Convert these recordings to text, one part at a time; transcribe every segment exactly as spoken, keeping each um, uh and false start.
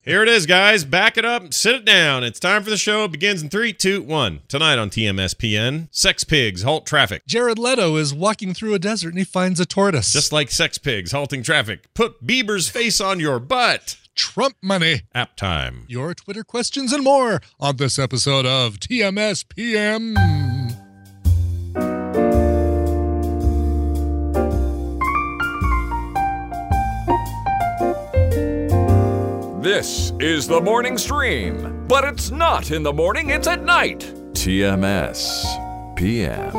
Here it is, guys. Back it up. Sit it down. It's time for the show. It begins in three, two, one. Tonight on T M S P N, sex pigs halt traffic. Jared Leto is walking through a desert and he finds a tortoise. Just like sex pigs halting traffic. Put Bieber's face on your butt. Trump money. App time. Your Twitter questions and more on this episode of T M S P M. This is the morning stream, but it's not in the morning, it's at night. T M S P M.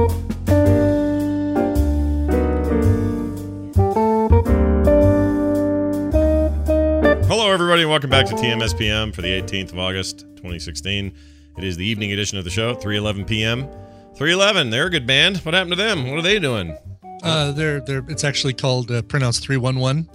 Hello, everybody, and welcome back to T M S P M for the eighteenth of August, twenty sixteen. It is the evening edition of the show, three eleven p.m. three eleven, they're a good band. What happened to them? What are they doing? Uh, they're they're. It's actually called uh, pronounced three one one.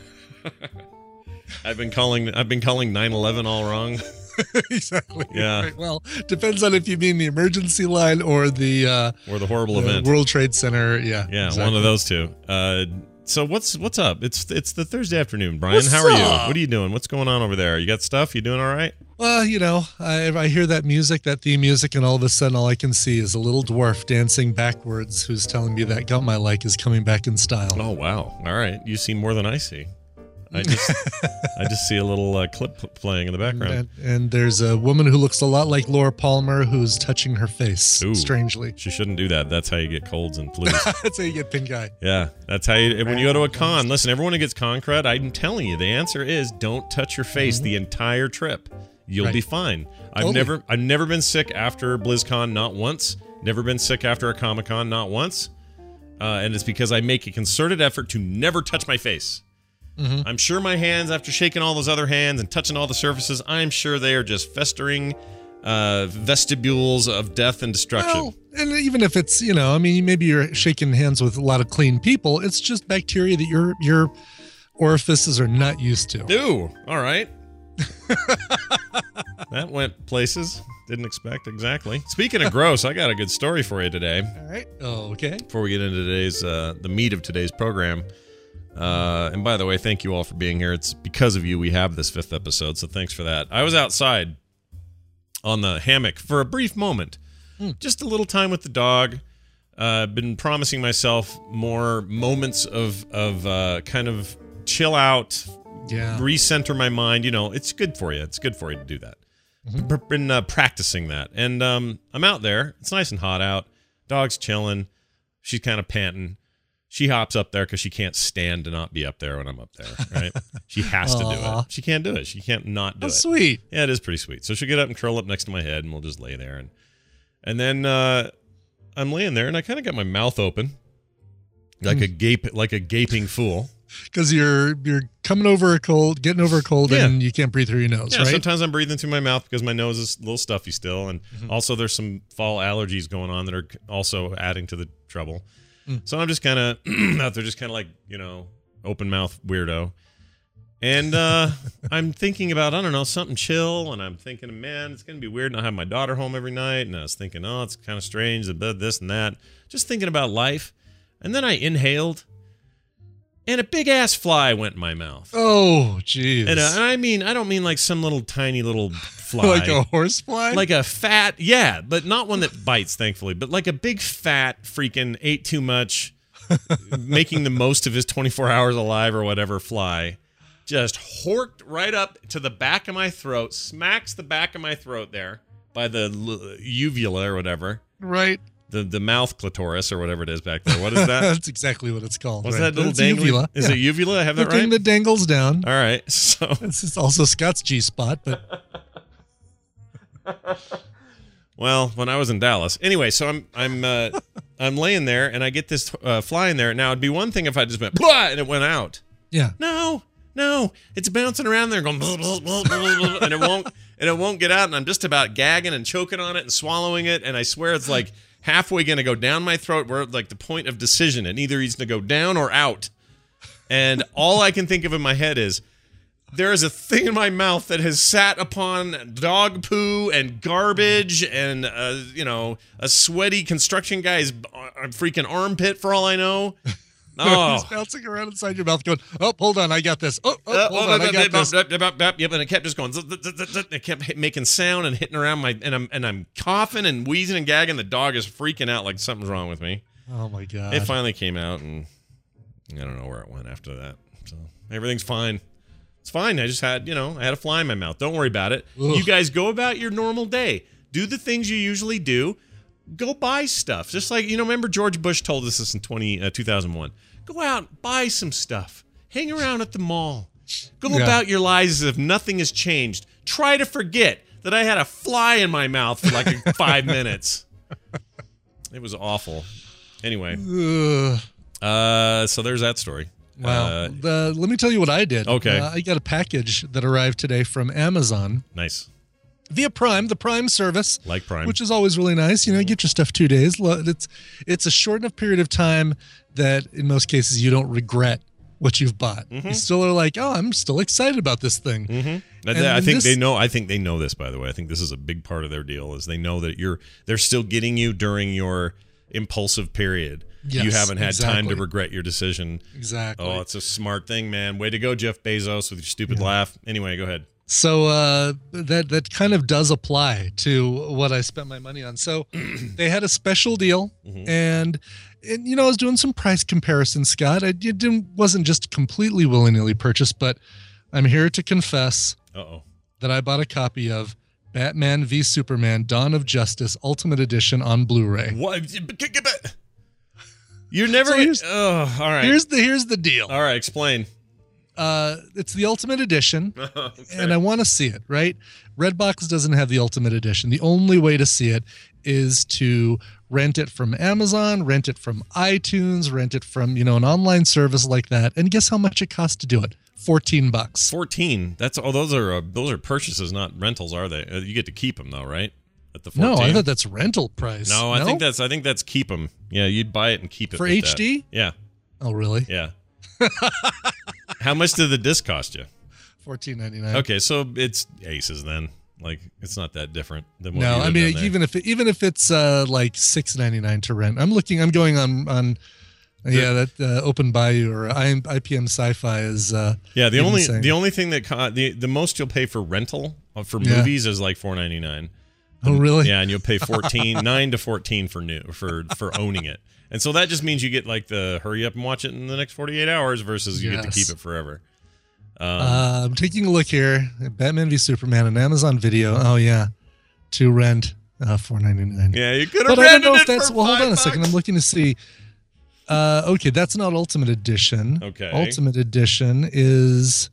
I've been calling I've been calling nine eleven all wrong. Exactly. Yeah. Right. Well, depends on if you mean the emergency line or the uh, or the horrible the event. World Trade Center. Yeah. Yeah, exactly. one of those two. Uh, so what's what's up? It's it's the Thursday afternoon, Brian. What's How are you? up? What are you doing? What's going on over there? You got stuff? You doing all right? Well, you know, I, I hear that music, that theme music, and all of a sudden, all I can see is a little dwarf dancing backwards, who's telling me that gum I like is coming back in style. Oh wow! All right, you see more than I see. I just I just see a little uh, clip playing in the background. And, and there's a woman who looks a lot like Laura Palmer who's touching her face, Ooh. strangely. She shouldn't do that. That's how you get colds and flus. That's how you get pink eye. Yeah, that's how you. When you go to a con, listen, everyone who gets con crud, I'm telling you, the answer is don't touch your face Mm-hmm. the entire trip. You'll Right. be fine. I've Totally. never I've never been sick after BlizzCon, not once. Never been sick after a Comic-Con, not once. Uh, and it's because I make a concerted effort to never touch my face. Mm-hmm. I'm sure my hands, after shaking all those other hands and touching all the surfaces, I'm sure they are just festering uh, vestibules of death and destruction. Well, and even if it's, you know, I mean, maybe you're shaking hands with a lot of clean people, it's just bacteria that your your orifices are not used to. Ooh, all right. That went places. Didn't expect exactly. Speaking of gross, I got a good story for you today. All right. Oh, okay. Before we get into today's uh, the meat of today's program. Uh, and by the way, thank you all for being here. It's because of you we have this fifth episode, so thanks for that. I was outside on the hammock for a brief moment. Mm. Just a little time with the dog. Uh, been promising myself more moments of, of uh, kind of chill out, Yeah. recenter my mind. You know, it's good for you. It's good for you to do that. Mm-hmm. I've been uh, practicing that. And um, I'm out there. It's nice and hot out. Dog's chilling. She's kind of panting. She hops up there because she can't stand to not be up there when I'm up there, right? She has to do Aw. it. She can't do it. She can't not do Oh, it. sweet. Yeah, it is pretty sweet. So she'll get up and curl up next to my head, and we'll just lay there. And and then uh, I'm laying there, and I kind of got my mouth open, like a gape, like a gaping fool. Because you're you're coming over a cold, getting over a cold, Yeah. and you can't breathe through your nose, Yeah, right? sometimes I'm breathing through my mouth because my nose is a little stuffy still, and Mm-hmm. also there's some fall allergies going on that are also adding to the trouble. Mm. So I'm just kind of out there, just kind of like, you know, open mouth weirdo. And uh, I'm thinking about, I don't know, something chill, and I'm thinking, man, it's going to be weird not having my daughter home every night, and I was thinking, oh, it's kind of strange, this and that. Just thinking about life. And then I inhaled, and a big-ass fly went in my mouth. Oh, jeez. And, uh, and I mean, I don't mean like some little tiny little fly. Like a horse fly? Like a fat, yeah, but not one that bites, thankfully, but like a big fat freaking ate too much, making the most of his twenty-four hours alive or whatever fly, just horked right up to the back of my throat, smacks the back of my throat there by the l- uvula or whatever, right. the the mouth clitoris or whatever it is back there. What is that? That's exactly what it's called. What's right? that little That's dangly? uvula. Is Yeah. it uvula? I have that The thing right? that dangles down. All right, so This is also Scott's G spot, but well, when I was in Dallas. Anyway, so I'm I'm uh, I'm laying there and I get this uh, fly in there. Now it'd be one thing if I just went blah and it went out. yeah. No, no, it's bouncing around there going blah, blah, blah, blah, blah, and it won't and it won't get out. And I'm just about gagging and choking on it and swallowing it. And I swear it's like halfway gonna go down my throat. We're at like the point of decision. It either needs to go down or out. And all I can think of in my head is, there is a thing in my mouth that has sat upon dog poo and garbage and, uh, you know, a sweaty construction guy's uh, freaking armpit for all I know. Oh. He's bouncing around inside your mouth going, oh, hold on, I got this. Oh, oh Uh, hold on, I got this. Yep, and it kept just going. It kept making sound and hitting around my, and I'm and I'm coughing and wheezing and gagging. The dog is freaking out like something's wrong with me. Oh my god! It finally came out, and I don't know where it went after that. So everything's fine. It's fine. I just had, you know, I had a fly in my mouth. Don't worry about it. Ugh. You guys go about your normal day. Do the things you usually do. Go buy stuff. Just like, you know, remember George Bush told us this in twenty, uh, two thousand one. Go out, buy some stuff. Hang around at the mall. Go Yeah. about your lives as if nothing has changed. Try to forget that I had a fly in my mouth for like five minutes. It was awful. Anyway, Ugh. uh, so there's that story. Wow. Uh, the, let me tell you what I did. Okay. Uh, I got a package that arrived today from Amazon nice. via Prime, the Prime service. Like Prime. Which is always really nice. You know, you get your stuff two days. Lo- It's it's a short enough period of time that in most cases you don't regret what you've bought. Mm-hmm. You still are like, oh, I'm still excited about this thing. Mm-hmm. I, And I think this- they know. I think they know this. By the way, I think this is a big part of their deal. Is they know that you're they're still getting you during your impulsive period. Yes, you haven't had time to exactly. regret your decision. Exactly. Oh, it's a smart thing, man. Way to go, Jeff Bezos, with your stupid Yeah. laugh. Anyway, go ahead. So uh, that that kind of does apply to what I spent my money on. So they had a special deal, Mm-hmm. and, and you know I was doing some price comparisons, Scott. I it didn't wasn't just completely willy nilly purchased, but I'm here to confess Uh oh. that I bought a copy of Batman v Superman: Dawn of Justice Ultimate Edition on Blu-ray. What? You're never. So here's- oh, all right. Here's the here's the deal. all right. Explain. Uh, it's the Ultimate Edition. Okay. And I want to see it, right? Redbox doesn't have the Ultimate Edition. The only way to see it is to rent it from Amazon, rent it from iTunes, rent it from, you know, an online service like that. And guess how much it costs to do it? fourteen bucks. Fourteen. That's oh, those are uh, those are purchases, not rentals, are they? Uh, you get to keep them though, right? At the No, fourteen. I thought that's rental price. No, I think that's I think that's keep them. Yeah, you'd buy it and keep it For with H D? that. Yeah, Oh, really? yeah. How much did the disc cost you? fourteen ninety-nine. Okay, so it's Aces then. Like it's not that different than what No, you I would've mean done there. even if it, even if it's uh, like six ninety-nine to rent, I'm looking. I'm going on on. Yeah, that uh, Open Bayou or I, IPM Sci-Fi is. Uh, yeah, the even only saying- the only thing that co- the the most you'll pay for rental uh, for Yeah. movies is like four ninety nine. Oh, really? Yeah, and you'll pay fourteen nine to fourteen for new for for owning it. And so that just means you get like the hurry up and watch it in the next forty-eight hours versus you get to Yes. keep it forever. Um, Uh, I'm taking a look here. Batman v Superman on Amazon Video. Oh yeah, to rent uh, four ninety-nine. yeah, you could have But I don't rented know if it that's. for Well, hold five on a second. bucks. I'm looking to see. Uh, okay, that's not Ultimate Edition. Okay. Ultimate Edition is.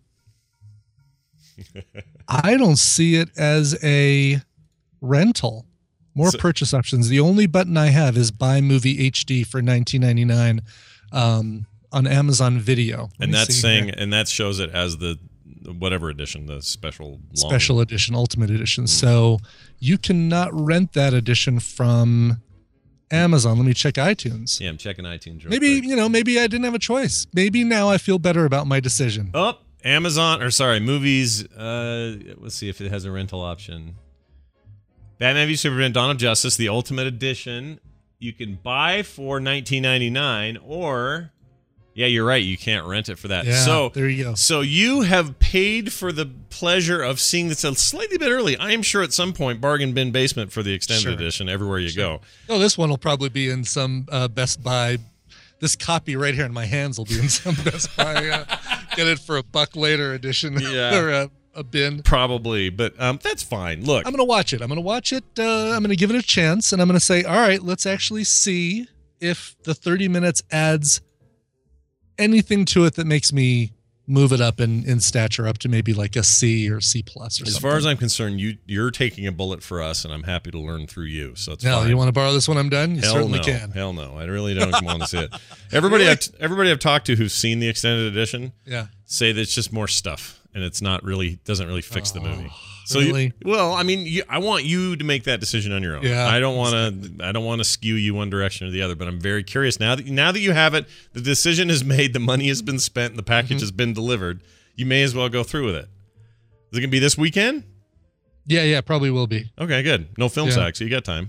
I don't see it as a rental. More So- purchase options. The only button I have is Buy Movie H D for nineteen ninety-nine um, on Amazon Video. Let And me that's see saying, here. and that shows it as the whatever edition, the special long. Special Edition, Ultimate Edition. So you cannot rent that edition from Amazon. Let me check iTunes. Yeah, I'm checking iTunes. Real Maybe, quick. you know, maybe I didn't have a choice. Maybe now I feel better about my decision. Oh, Amazon or sorry, movies. Uh, let's see if it has a rental option. Batman v Superman: Dawn of Justice, the Ultimate Edition. You can buy for nineteen ninety-nine, or yeah, you're right. You can't rent it for that. Yeah, so there you go. So you have paid for the pleasure of seeing this a slightly bit early. I am sure at some point bargain bin basement for the extended Sure. edition everywhere you go. Oh, this one will probably be in some uh, Best Buy. This copy right here in my hands will be in some Best Buy. Uh, get it for a buck later edition. Yeah. or a, a bin. Probably, but um, that's fine. Look, I'm going to watch it. I'm going to watch it. Uh, I'm going to give it a chance. And I'm going to say, all right, let's actually see if the thirty minutes adds anything to it that makes me move it up in, in stature up to maybe like a C or C plus or as something. far as I'm concerned, you you're taking a bullet for us, and I'm happy to learn through you. So it's No, fine. you want to borrow this when I'm done? You Hell certainly no. can. Hell no. I really don't want to see it. Everybody, Really? I've, everybody I've talked to who's seen the extended edition Yeah. say that it's just more stuff, and it's not really doesn't really fix the movie. So really? you, well, I mean, you, I want you to make that decision on your own. Yeah, I don't want to. I don't want to skew you one direction or the other. But I'm very curious now that now that you have it, the decision is made, the money has been spent, and the package Mm-hmm. has been delivered. You may as well go through with it. Is it gonna be this weekend? Yeah, yeah, probably will be. Okay, good. No film Yeah. sack, so you got time.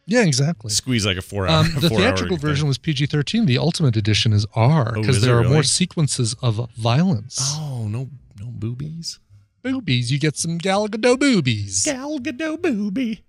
Yeah, exactly. Squeeze like a four hour. Um, the four theatrical hour version was P G thirteen. The Ultimate Edition is R Oh, because is it there are really? more sequences of violence. Oh, no, no boobies. Boobies, you get some Gal Gadot boobies. Gal Gadot boobie.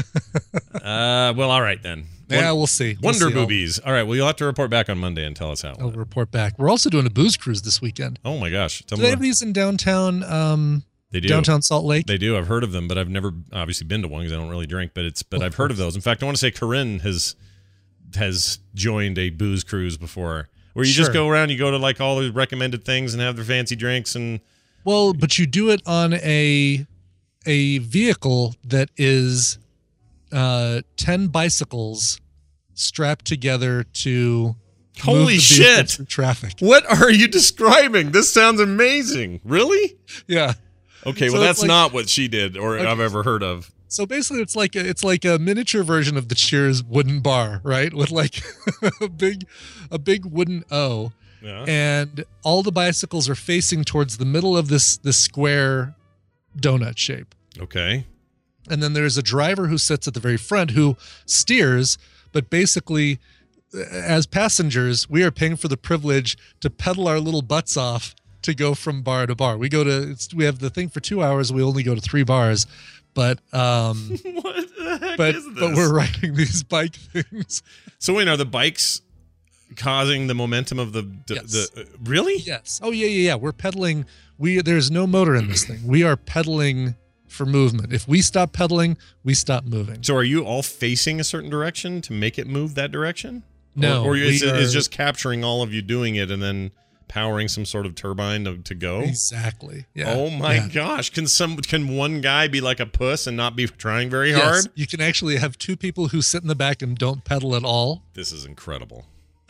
uh, well, all right then. Yeah, Won- we'll see. We'll Wonder see. I'll- boobies. All right. Well, you'll have to report back on Monday and tell us how. it I'll went. report back. We're also doing a booze cruise this weekend. Oh my gosh. Tell Do me they have what- these in downtown? Um, They do. Downtown Salt Lake. They do. I've heard of them, but I've never obviously been to one because I don't really drink. But it's but I've heard of those. In fact, I want to say Corinne has has joined a booze cruise before, where you just Sure. go around, you go to like all the recommended things and have their fancy drinks and. Well, but you do it on a a vehicle that is uh, ten bicycles strapped together to move Holy the vehicle shit! through traffic. What are you describing? This sounds amazing. Really? Yeah. Okay, So well it's that's like- not what she did or Okay. I've ever heard of. So basically, it's like a, it's like a miniature version of the Cheers wooden bar, right? With like a big a big wooden O, Yeah. and all the bicycles are facing towards the middle of this this square donut shape. Okay. And then there's a driver who sits at the very front who steers, but basically, uh, as passengers, we are paying for the privilege to pedal our little butts off to go from bar to bar. We go to, it's, we have the thing for two hours. We only go to three bars, but um, What the heck but is this? but we're riding these bike things. So wait, are the bikes causing the momentum of the the, Yes. the uh, really? Yes. Oh yeah, yeah, yeah. We're pedaling. We there's no motor in this thing. We are pedaling for movement. If we stop pedaling, we stop moving. So are you all facing a certain direction to make it move that direction? No, or, or is we it is are- just capturing all of you doing it and then powering some sort of turbine to, to go? Exactly. Yeah. Oh my Yeah. gosh! Can some can one guy be like a puss and not be trying very Yes, hard? you can actually have two people who sit in the back and don't pedal at all. This is incredible.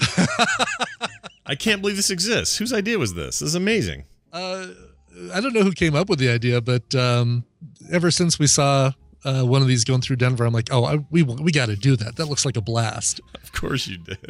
I can't believe this exists. Whose idea was this? This is amazing. Uh, I don't know who came up with the idea, but um, ever since we saw uh, one of these going through Denver, I'm like, oh, I, we we got to do that. That looks like a blast. Of course you did.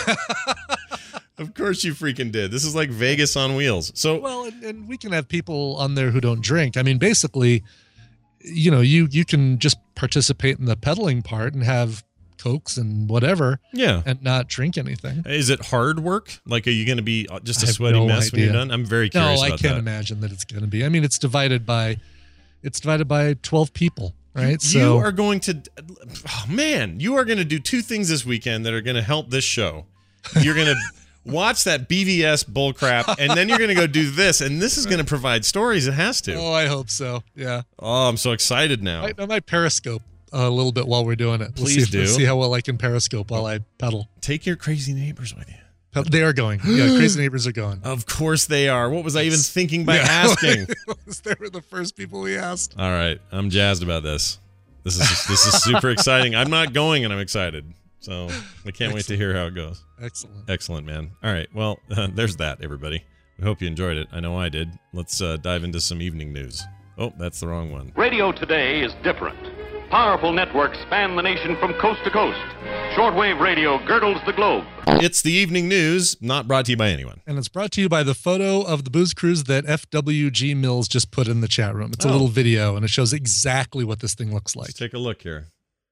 Of course you freaking did. This is like Vegas on wheels. So Well, and, and we can have people on there who don't drink. I mean, basically, you know, you you can just participate in the pedaling part and have Cokes and whatever yeah. and not drink anything. Is it hard work? Like, are you going to be just I a have swety no mess when you're idea. done? I'm very No, curious I about can't that. imagine that it's going to be. I mean, it's divided by it's divided by twelve people, right? You so are going to, oh man, you are going to do two things this weekend that are going to help this show. You're going to watch that B V S bullcrap, and then you're going to go do this, and this is going to provide stories. It has to. Oh, I hope so. Yeah. Oh, I'm so excited now. I, I might Periscope a little bit while we're doing it. We'll Please see if, do. We'll see how well I can Periscope while I pedal. Take your crazy neighbors with you. Ped- They are going. Yeah, crazy neighbors are going. Of course they are. What was I even Yes. thinking by Yeah. asking? They were the first people we asked. All right, I'm jazzed about this. This is this is super exciting. I'm not going, and I'm excited. So I can't wait to hear how it goes. Excellent. Excellent, man. All right, well, uh, there's that, everybody. We hope you enjoyed it. I know I did. Let's uh, dive into some evening news. Oh, that's the wrong one. Radio today is different. Powerful networks span the nation from coast to coast. Shortwave radio girdles the globe. It's the evening news, not brought to you by anyone. And it's brought to you by the photo of the booze cruise that F W G Mills just put in the chat room. It's a Oh. little video, and it shows exactly what this thing looks like. Let's take a look here.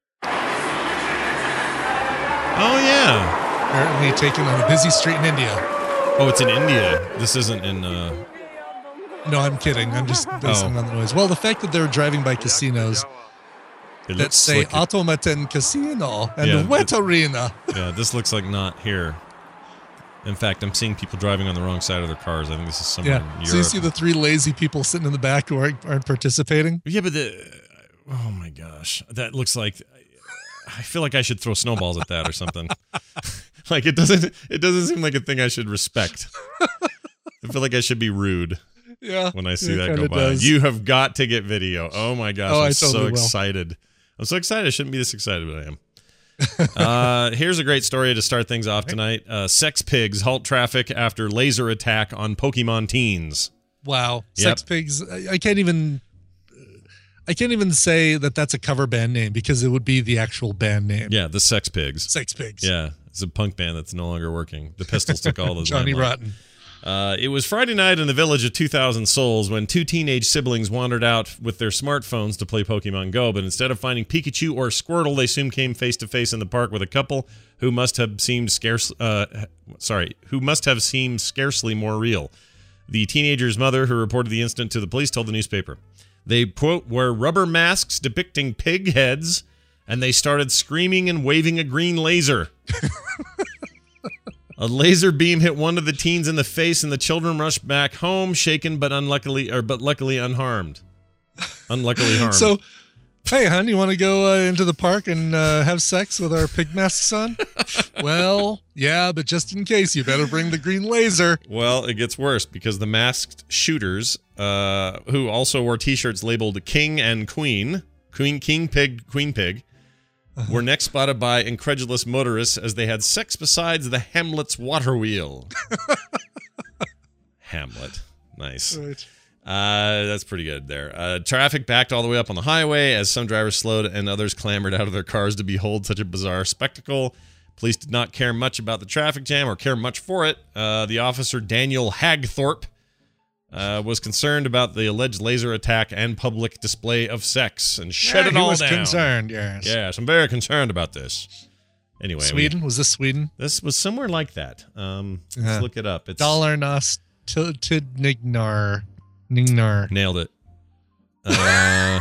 Oh, yeah. Apparently taken on a busy street in India. Oh, it's in India. This isn't in... Uh... No, I'm kidding. I'm just basing Oh. on the noise. Well, the fact that they're driving by casinos It that looks say like it- Automaten Casino and Yeah, Wet Arena. Yeah, this looks like not here. In fact, I'm seeing people driving on the wrong side of their cars. I think this is somewhere in Yeah. Europe. So you see the three lazy people sitting in the back who aren't, aren't participating? Yeah, but the oh my gosh, that looks like I feel like I should throw snowballs at that or something. Like it doesn't it doesn't seem like a thing I should respect. I feel like I should be rude Yeah. when I see it that go kinda by. does. You have got to get video. Oh my gosh, Oh, I'm I so totally will. excited. I'm so excited. I shouldn't be this excited, but I am. uh, here's a great story to start things off tonight. Uh, sex pigs halt traffic after laser attack on Pokemon teens. Wow. Yep. Sex Pigs. I, I can't even. I can't even say that that's a cover band name because it would be the actual band name. Yeah, the Sex Pigs. Sex Pigs. Yeah, it's a punk band that's no longer working. The Pistols took all those. Johnny limelight. Rotten. Uh, it was Friday night in the village of two thousand souls when two teenage siblings wandered out with their smartphones to play Pokemon Go, but instead of finding Pikachu or Squirtle, they soon came face to face in the park with a couple who must have seemed scarce, uh, sorry, who must have seemed scarcely more real. The teenager's mother, who reported the incident to the police, told the newspaper. They, quote, wear rubber masks depicting pig heads, and they started screaming and waving a green laser. A laser beam hit one of the teens in the face, and the children rushed back home, shaken but unluckily, or but luckily unharmed. Unluckily harmed. So, hey, hon, you want to go uh, into the park and uh, have sex with our pig masks on? Well, yeah, but just in case, you better bring the green laser. Well, it gets worse because the masked shooters, uh, who also wore T-shirts labeled King and Queen, Queen, King Pig, Queen Pig, uh-huh. were next spotted by incredulous motorists as they had sex besides the Hamlet's water wheel. Hamlet. Nice. Right. Uh, that's pretty good there. Uh, traffic backed all the way up on the highway as some drivers slowed and others clambered out of their cars to behold such a bizarre spectacle. Police did not care much about the traffic jam or care much for it. Uh, the officer, Daniel Hagthorpe, uh, was concerned about the alleged laser attack and public display of sex and shut yeah, it all he was down. concerned, yes. Yes, I'm very concerned about this. Anyway. Sweden? We, was this Sweden? This was somewhere like that. Um, yeah. Let's look it up. It's Dalarnas Tidnignar. Ningnar. Nailed it. Uh,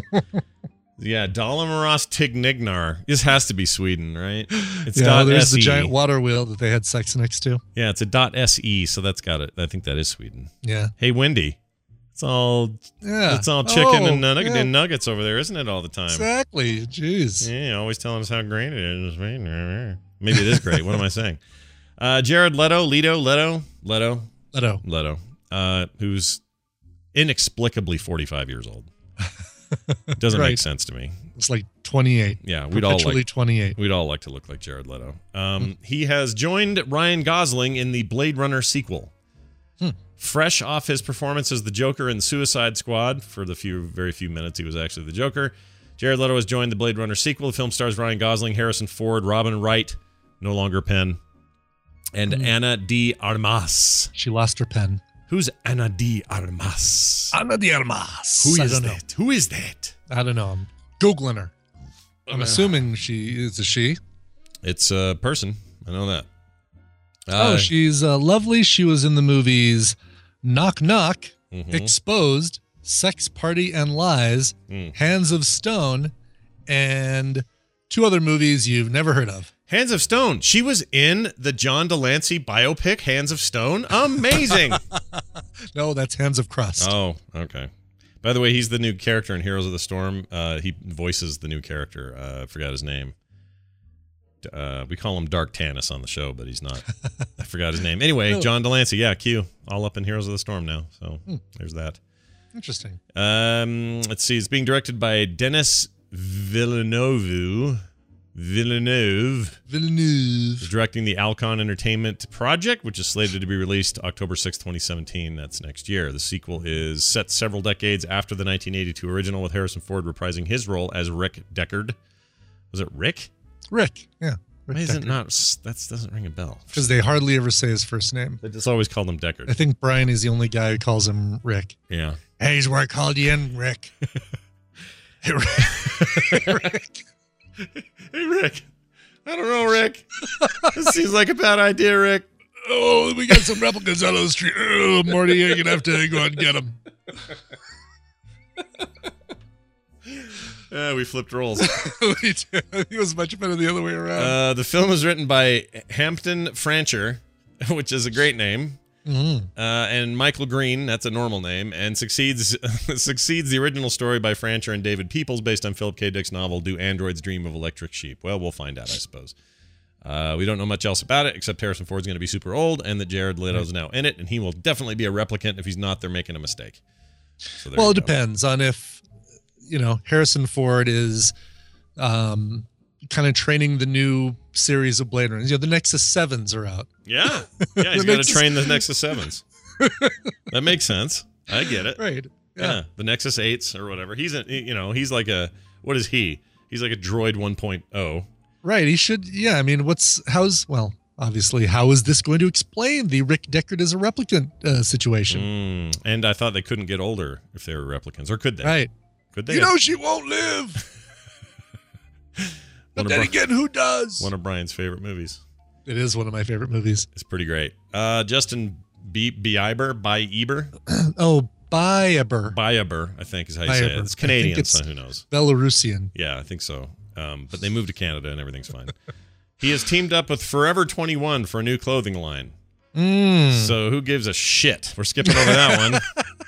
yeah, Dalamoros Tignignnar. This has to be Sweden, right? It's yeah, dot there's S E. the giant water wheel that they had sex next to. Yeah, it's a dot .se, so that's got it. I think that is Sweden. Yeah. Hey, Wendy. It's all yeah. It's all chicken oh, and, nugget, yeah. and nuggets over there, isn't it, all the time? Exactly. Jeez. Yeah, always telling us how great it is. Maybe it is great. What am I saying? Uh, Jared Leto, Leto, Leto, Leto, Leto, Leto, uh, who's inexplicably forty-five years old. Doesn't right. make sense to me. It's like twenty-eight. Yeah, we'd all like twenty-eight. We'd all like to look like Jared Leto. Um, hmm. He has joined Ryan Gosling in the Blade Runner sequel. Hmm. Fresh off his performance as the Joker in Suicide Squad, for the few, very few minutes he was actually the Joker, Jared Leto has joined the Blade Runner sequel. The film stars Ryan Gosling, Harrison Ford, Robin Wright, no longer Penn, and hmm. Ana de Armas. She lost her pen. Who's Ana de Armas? Ana de Armas. Who is I don't that? know. Who is that? I don't know. I'm Googling her. I'm uh, assuming she is a she. It's a person. I know that. Uh, oh, she's uh, lovely. She was in the movies Knock Knock, mm-hmm. Exposed, Sex Party and Lies, mm. Hands of Stone, and two other movies you've never heard of. Hands of Stone. She was in the John Delancey biopic, Hands of Stone. Amazing. No, that's Hands of Crust. Oh, okay. By the way, he's the new character in Heroes of the Storm. Uh, he voices the new character. Uh, I forgot his name. Uh, we call him Dark Tannis on the show, but he's not. I forgot his name. Anyway, oh. John Delancey. Yeah, Q. All up in Heroes of the Storm now. So hmm. there's that. Interesting. Um, let's see. It's being directed by Denis Villeneuve. Villeneuve. Villeneuve. Is directing the Alcon Entertainment project, which is slated to be released October sixth, twenty seventeen. That's next year. The sequel is set several decades after the nineteen eighty-two original, with Harrison Ford reprising his role as Rick Deckard. Was it Rick? Rick, yeah. Rick Why is Deckard. It not? That doesn't ring a bell. Because they hardly ever say his first name. They just always call him Deckard. I think Brian is the only guy who calls him Rick. Yeah. Hey, he's where I called you in, Rick. Hey, Rick. Hey, Rick. Hey, Rick. I don't know, Rick. This seems like a bad idea, Rick. Oh, we got some replicas out on the street. Oh, Marty, you're going to have to go out and get them. Uh, we flipped roles. We did. It was much better the other way around. Uh, the film was written by Hampton Francher, which is a great name. Mm-hmm. Uh, and Michael Green, that's a normal name, and succeeds succeeds the original story by Francher and David Peoples based on Philip K. Dick's novel Do Androids Dream of Electric Sheep? Well, we'll find out, I suppose. Uh, we don't know much else about it, except Harrison Ford's going to be super old, and that Jared Leto's now in it, and he will definitely be a replicant. If he's not, they're making a mistake. So well, it go. depends on if, you know, Harrison Ford is um, kind of training the new series of Blade Runners. You know, the Nexus sevens are out. Yeah. Yeah, he's got to train the Nexus sevens. That makes sense. I get it. Right. Yeah. yeah. The Nexus eights or whatever. He's, a, you know, he's like a, what is he? He's like a droid one point oh. Right. He should, yeah. I mean, what's, how's, well, obviously, how is this going to explain the Rick Deckard as a replicant uh, situation? Mm, and I thought they couldn't get older if they were replicants, or could they? Right. Could they? You know she won't live. But then Bri- again, who does? One of Brian's favorite movies. It is one of my favorite movies. It's pretty great. Uh, Justin B- Bieber, Bieber, Oh, Bieber. Bieber, I think is how you say it. Bieber. It's Canadian, I think it's so who knows? Belarusian. Yeah, I think so. Um, but they moved to Canada and everything's fine. He has teamed up with Forever twenty-one for a new clothing line. Mm. So who gives a shit? We're skipping over that one.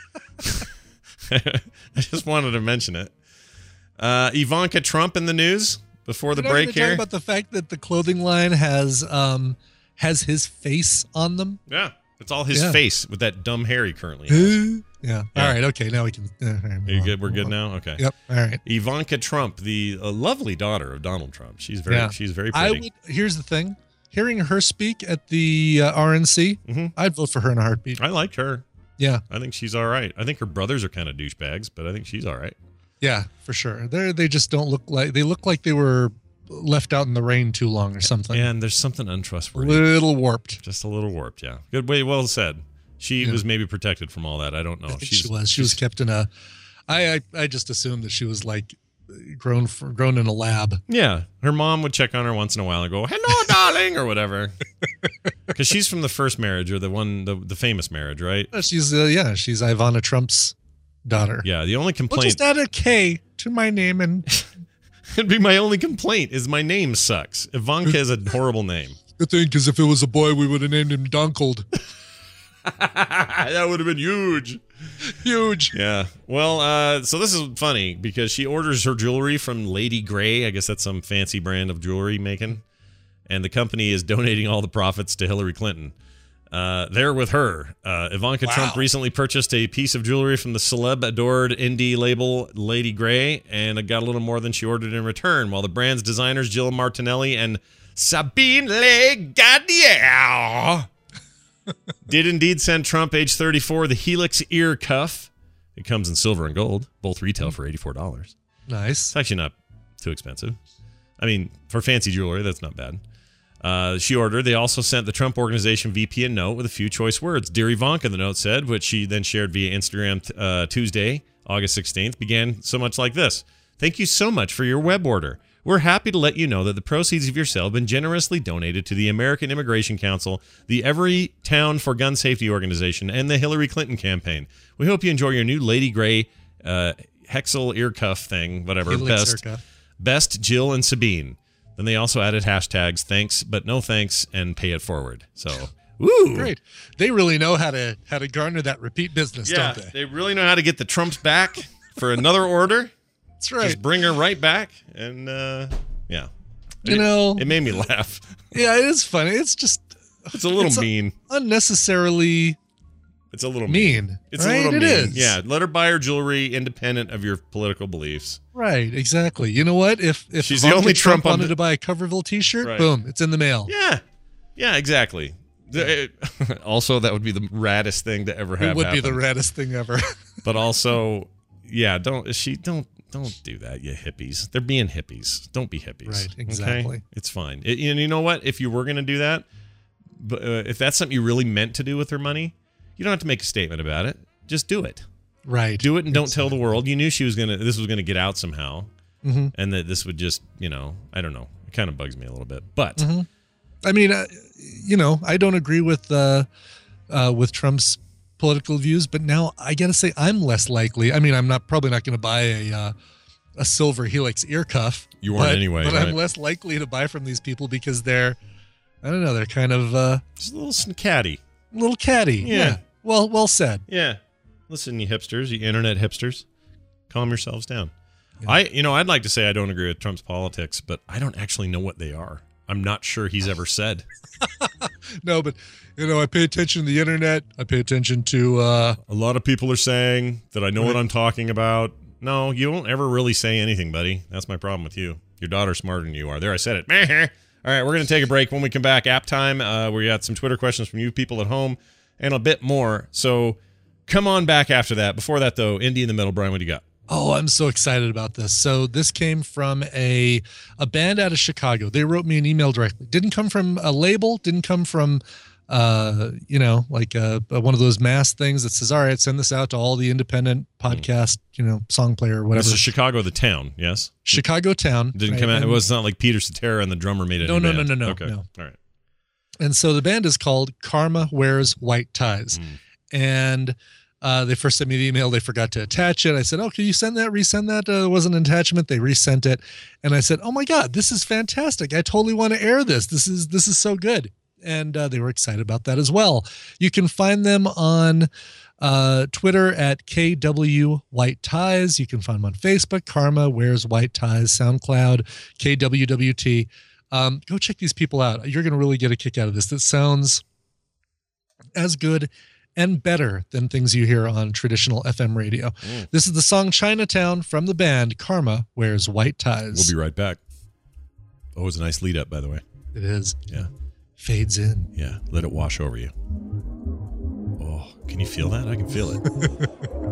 I just wanted to mention it. Uh, Ivanka Trump in the news before the You're not break gonna talk here. about the fact that the clothing line has um has his face on them. Yeah, it's all his Yeah. face with that dumb hair he currently has. yeah. Yeah. All right. Okay. Now we can. Uh, all right, Are move you on, good? We're move good on. now? Okay. Yep. All right. Ivanka Trump, the uh, lovely daughter of Donald Trump. She's very, Yeah. she's very I pretty. would. Here's the thing. Hearing her speak at the uh, R N C, Mhm. I'd vote for her in a heartbeat. I liked her. Yeah. I think she's all right. I think her brothers are kind of douchebags, but I think she's all right. Yeah, for sure. They they just don't look like they look like they were left out in the rain too long or something. And there's something untrustworthy. Little warped. Just a little warped, yeah. Good way, well said. She Yeah. was maybe protected from all that. I don't know. I think She's, she was. She was she's- kept in a. I I, I just assumed that she was like grown for, grown in a lab. Yeah, her mom would check on her once in a while and go, "Hello, darling," or whatever. Because she's from the first marriage or the one, the, the famous marriage, right? She's uh, yeah, she's Ivana Trump's daughter. Yeah. The only We'll complaint, just add a K to my name and it'd be my only complaint is my name sucks. Ivanka is a horrible name. good thing because if it was a boy, we would have named him Donald. That would have been huge. Huge. Yeah. Well, uh, so this is funny because she orders her jewelry from Lady Grey. I guess that's some fancy brand of jewelry making. And the company is donating all the profits to Hillary Clinton. Uh, there with her. Uh, Ivanka Wow. Trump recently purchased a piece of jewelry from the celeb adored indie label Lady Grey and got a little more than she ordered in return, while the brand's designers Jill Martinelli and Sabine Le Gadier did indeed send Trump, age thirty-four, the Helix ear cuff. It comes in silver and gold. Both retail for eighty-four dollars. Nice. It's actually not too expensive. I mean, for fancy jewelry, that's not bad. Uh, she ordered. They also sent the Trump Organization V P a note with a few choice words. Dear Ivanka, the note said, which she then shared via Instagram uh, Tuesday, August sixteenth, began so much like this. Thank you so much for your web order. We're happy to let you know that the proceeds of your sale have been generously donated to the American Immigration Council, the Every Town for Gun Safety Organization, and the Hillary Clinton campaign. We hope you enjoy your new Lady Grey uh, Hexel ear cuff thing, whatever. Helix Best, ear cuff. best Jill and Sabine. Then they also added hashtags thanks, but no thanks, and pay it forward. So, woo! Great. They really know how to how to garner that repeat business, Yeah, don't they? they really know how to get the Trumps back for another order. That's right. Just bring her right back, and uh, yeah, You It- know- it made me laugh. Yeah, it is funny. It's just It's a little It's a- mean. unnecessarily It's a little mean. mean. It's right? a little It mean. is. Yeah, let her buy her jewelry independent of your political beliefs. Right, exactly. You know what? If if She's the Ivanka only Trump on wanted the- to buy a Coverville T-shirt, Right. boom, it's in the mail. Yeah, yeah, exactly. The- also, that would be the raddest thing to ever have It would be the happen. raddest thing ever. But also, yeah, don't she don't don't do that, you hippies. They're being hippies. Don't be hippies. Right, okay? exactly. It's fine. It, and you know what? If you were gonna do that, but uh, if that's something you really meant to do with her money, you don't have to make a statement about it. Just do it. Right. Do it and don't tell the world. You knew she was gonna. This was gonna get out somehow, Mhm. and that this would just, you know, I don't know. It kind of bugs me a little bit, but Mm-hmm. I mean, uh, you know, I don't agree with uh, uh, with Trump's political views, but now I got to say I'm less likely. I mean, I'm not probably not going to buy a uh, a silver Helix ear cuff. You weren't but, anyway, but right? I'm less likely to buy from these people because they're, I don't know, they're kind of uh, just a little sn- catty. a little catty. Yeah. Well, well said. Yeah. Listen, you hipsters, you internet hipsters, calm yourselves down. I, you know, I'd like to say I don't agree with Trump's politics, but I don't actually know what they are. I'm not sure he's ever said. No, but you know, I pay attention to the internet. I pay attention to. Uh, A lot of people are saying that I know what I'm talking about. No, you don't ever really say anything, buddy. That's my problem with you. Your daughter's smarter than you are. There, I said it. All right, we're going to take a break. When we come back, app time. Uh, we got some Twitter questions from you people at home and a bit more. So come on back after that. Before that, though, Indy in the middle. Brian, what do you got? Oh, I'm so excited about this. So this came from a a band out of Chicago. They wrote me an email directly. Didn't come from a label, didn't come from uh, you know, like uh, one of those mass things that says, all right, send this out to all the independent podcast, you know, song player or whatever. This is Chicago, the town, yes? Chicago town. Didn't right? come out. And, It was not like Peter Cetera and the drummer made a No, new no, band. no, no, no, Okay. no. All right. And so the band is called Karma Wears White Ties. Mm. And uh, they first sent me the email. They forgot to attach it. I said, oh, can you send that? Resend that? Uh, it wasn't an attachment. They resent it. And I said, oh my God, this is fantastic. I totally want to air this. This is, this is so good. And uh, they were excited about that as well. You can find them on uh, Twitter at K W White Ties. You can find them on Facebook, Karma Wears White Ties, SoundCloud, K W W T. Um, go check these people out. You're going to really get a kick out of this. That sounds as good and better than things you hear on traditional F M radio. Mm. This is the song Chinatown from the band Karma Wears White Ties. We'll be right back. Oh, it was a nice lead up, by the way. It is. Yeah. Fades in. Yeah. Let it wash over you. Oh, can you feel that? I can feel it.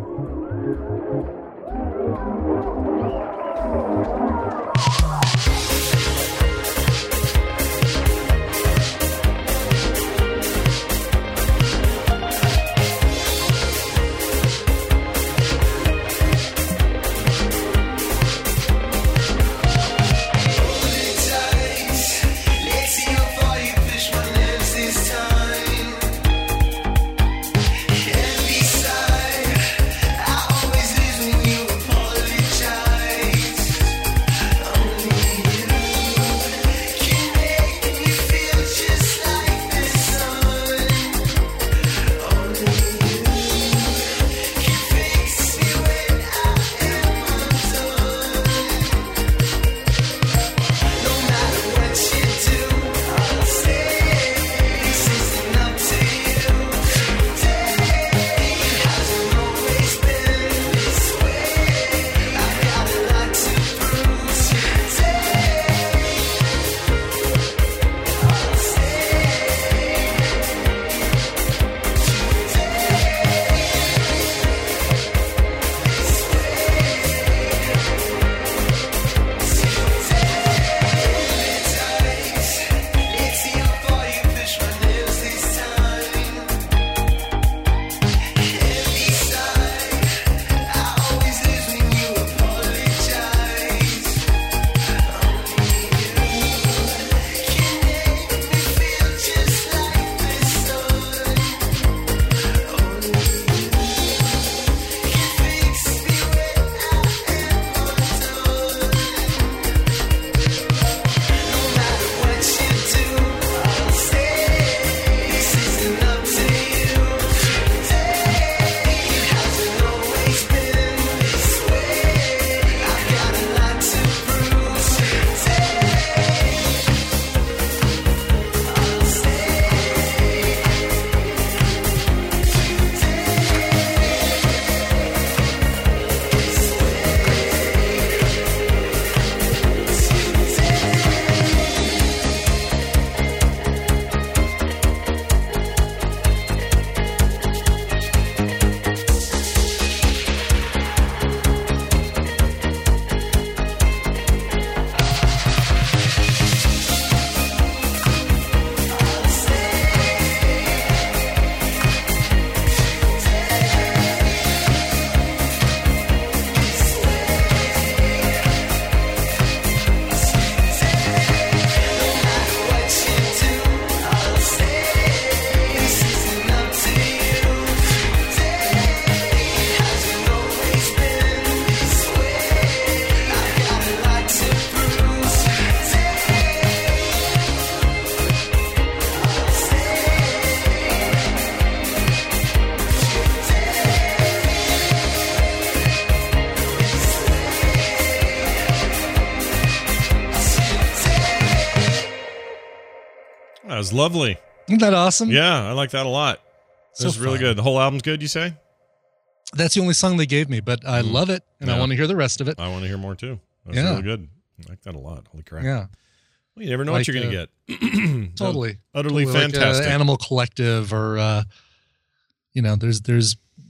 That was lovely. Isn't that awesome? Yeah, I like that a lot. This So is really fun. good. The whole album's good, you say? That's the only song they gave me, but I Mm. love it, and I Yeah. want to hear the rest of it. I want to hear more too. That's Yeah. really good. I like that a lot. Holy crap. Yeah, Well, you never know Like, what you're going to uh, get. totally. Utterly Totally like, uh, fantastic. Animal Collective, or uh, you know, there's there's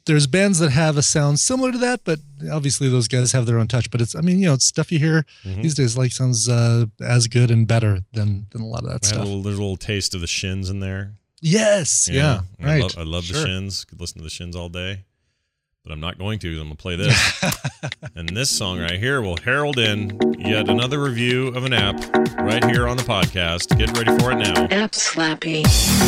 there's bands that have a sound similar to that, but obviously those guys have their own touch. But it's, I mean, you know, it's stuff you hear Mhm. these days like sounds uh, as good and better than than a lot of that I had stuff. a little, there's a little taste of the Shins in there. Yes, yeah, I right. love, I love Sure. the Shins. Could listen to the Shins all day, but I'm not going to. I'm going to play this. And this song right here will herald in yet another review of an app right here on the podcast. Get ready for it now. App Slappy.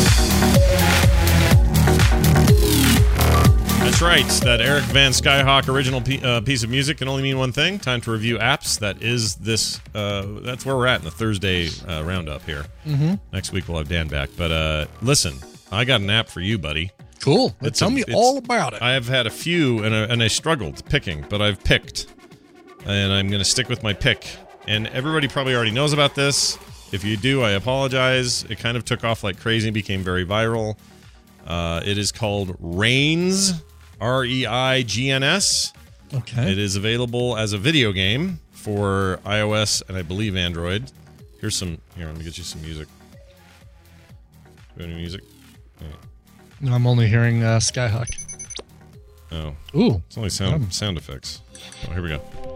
That's right. That Eric Van Skyhawk original p- uh, piece of music can only mean one thing. Time to review apps. That is this. Uh, that's where we're at in the Thursday uh, roundup here. Mm-hmm. Next week we'll have Dan back. But uh, listen, I got an app for you, buddy. Cool. It's Tell a- me it's- all about it. I have had a few, and I, and I struggled picking, but I've picked. And I'm going to stick with my pick. And everybody probably already knows about this. If you do, I apologize. It kind of took off like crazy, became very viral. Uh, it is called Reigns, R E I G N S. Okay. It is available as a video game for iOS and I believe Android. Here's some, here, let me get you some music. Do you have any music? No, I'm only hearing uh, Skyhawk. Oh, Ooh. it's only sound Um. sound effects. Oh, here we go.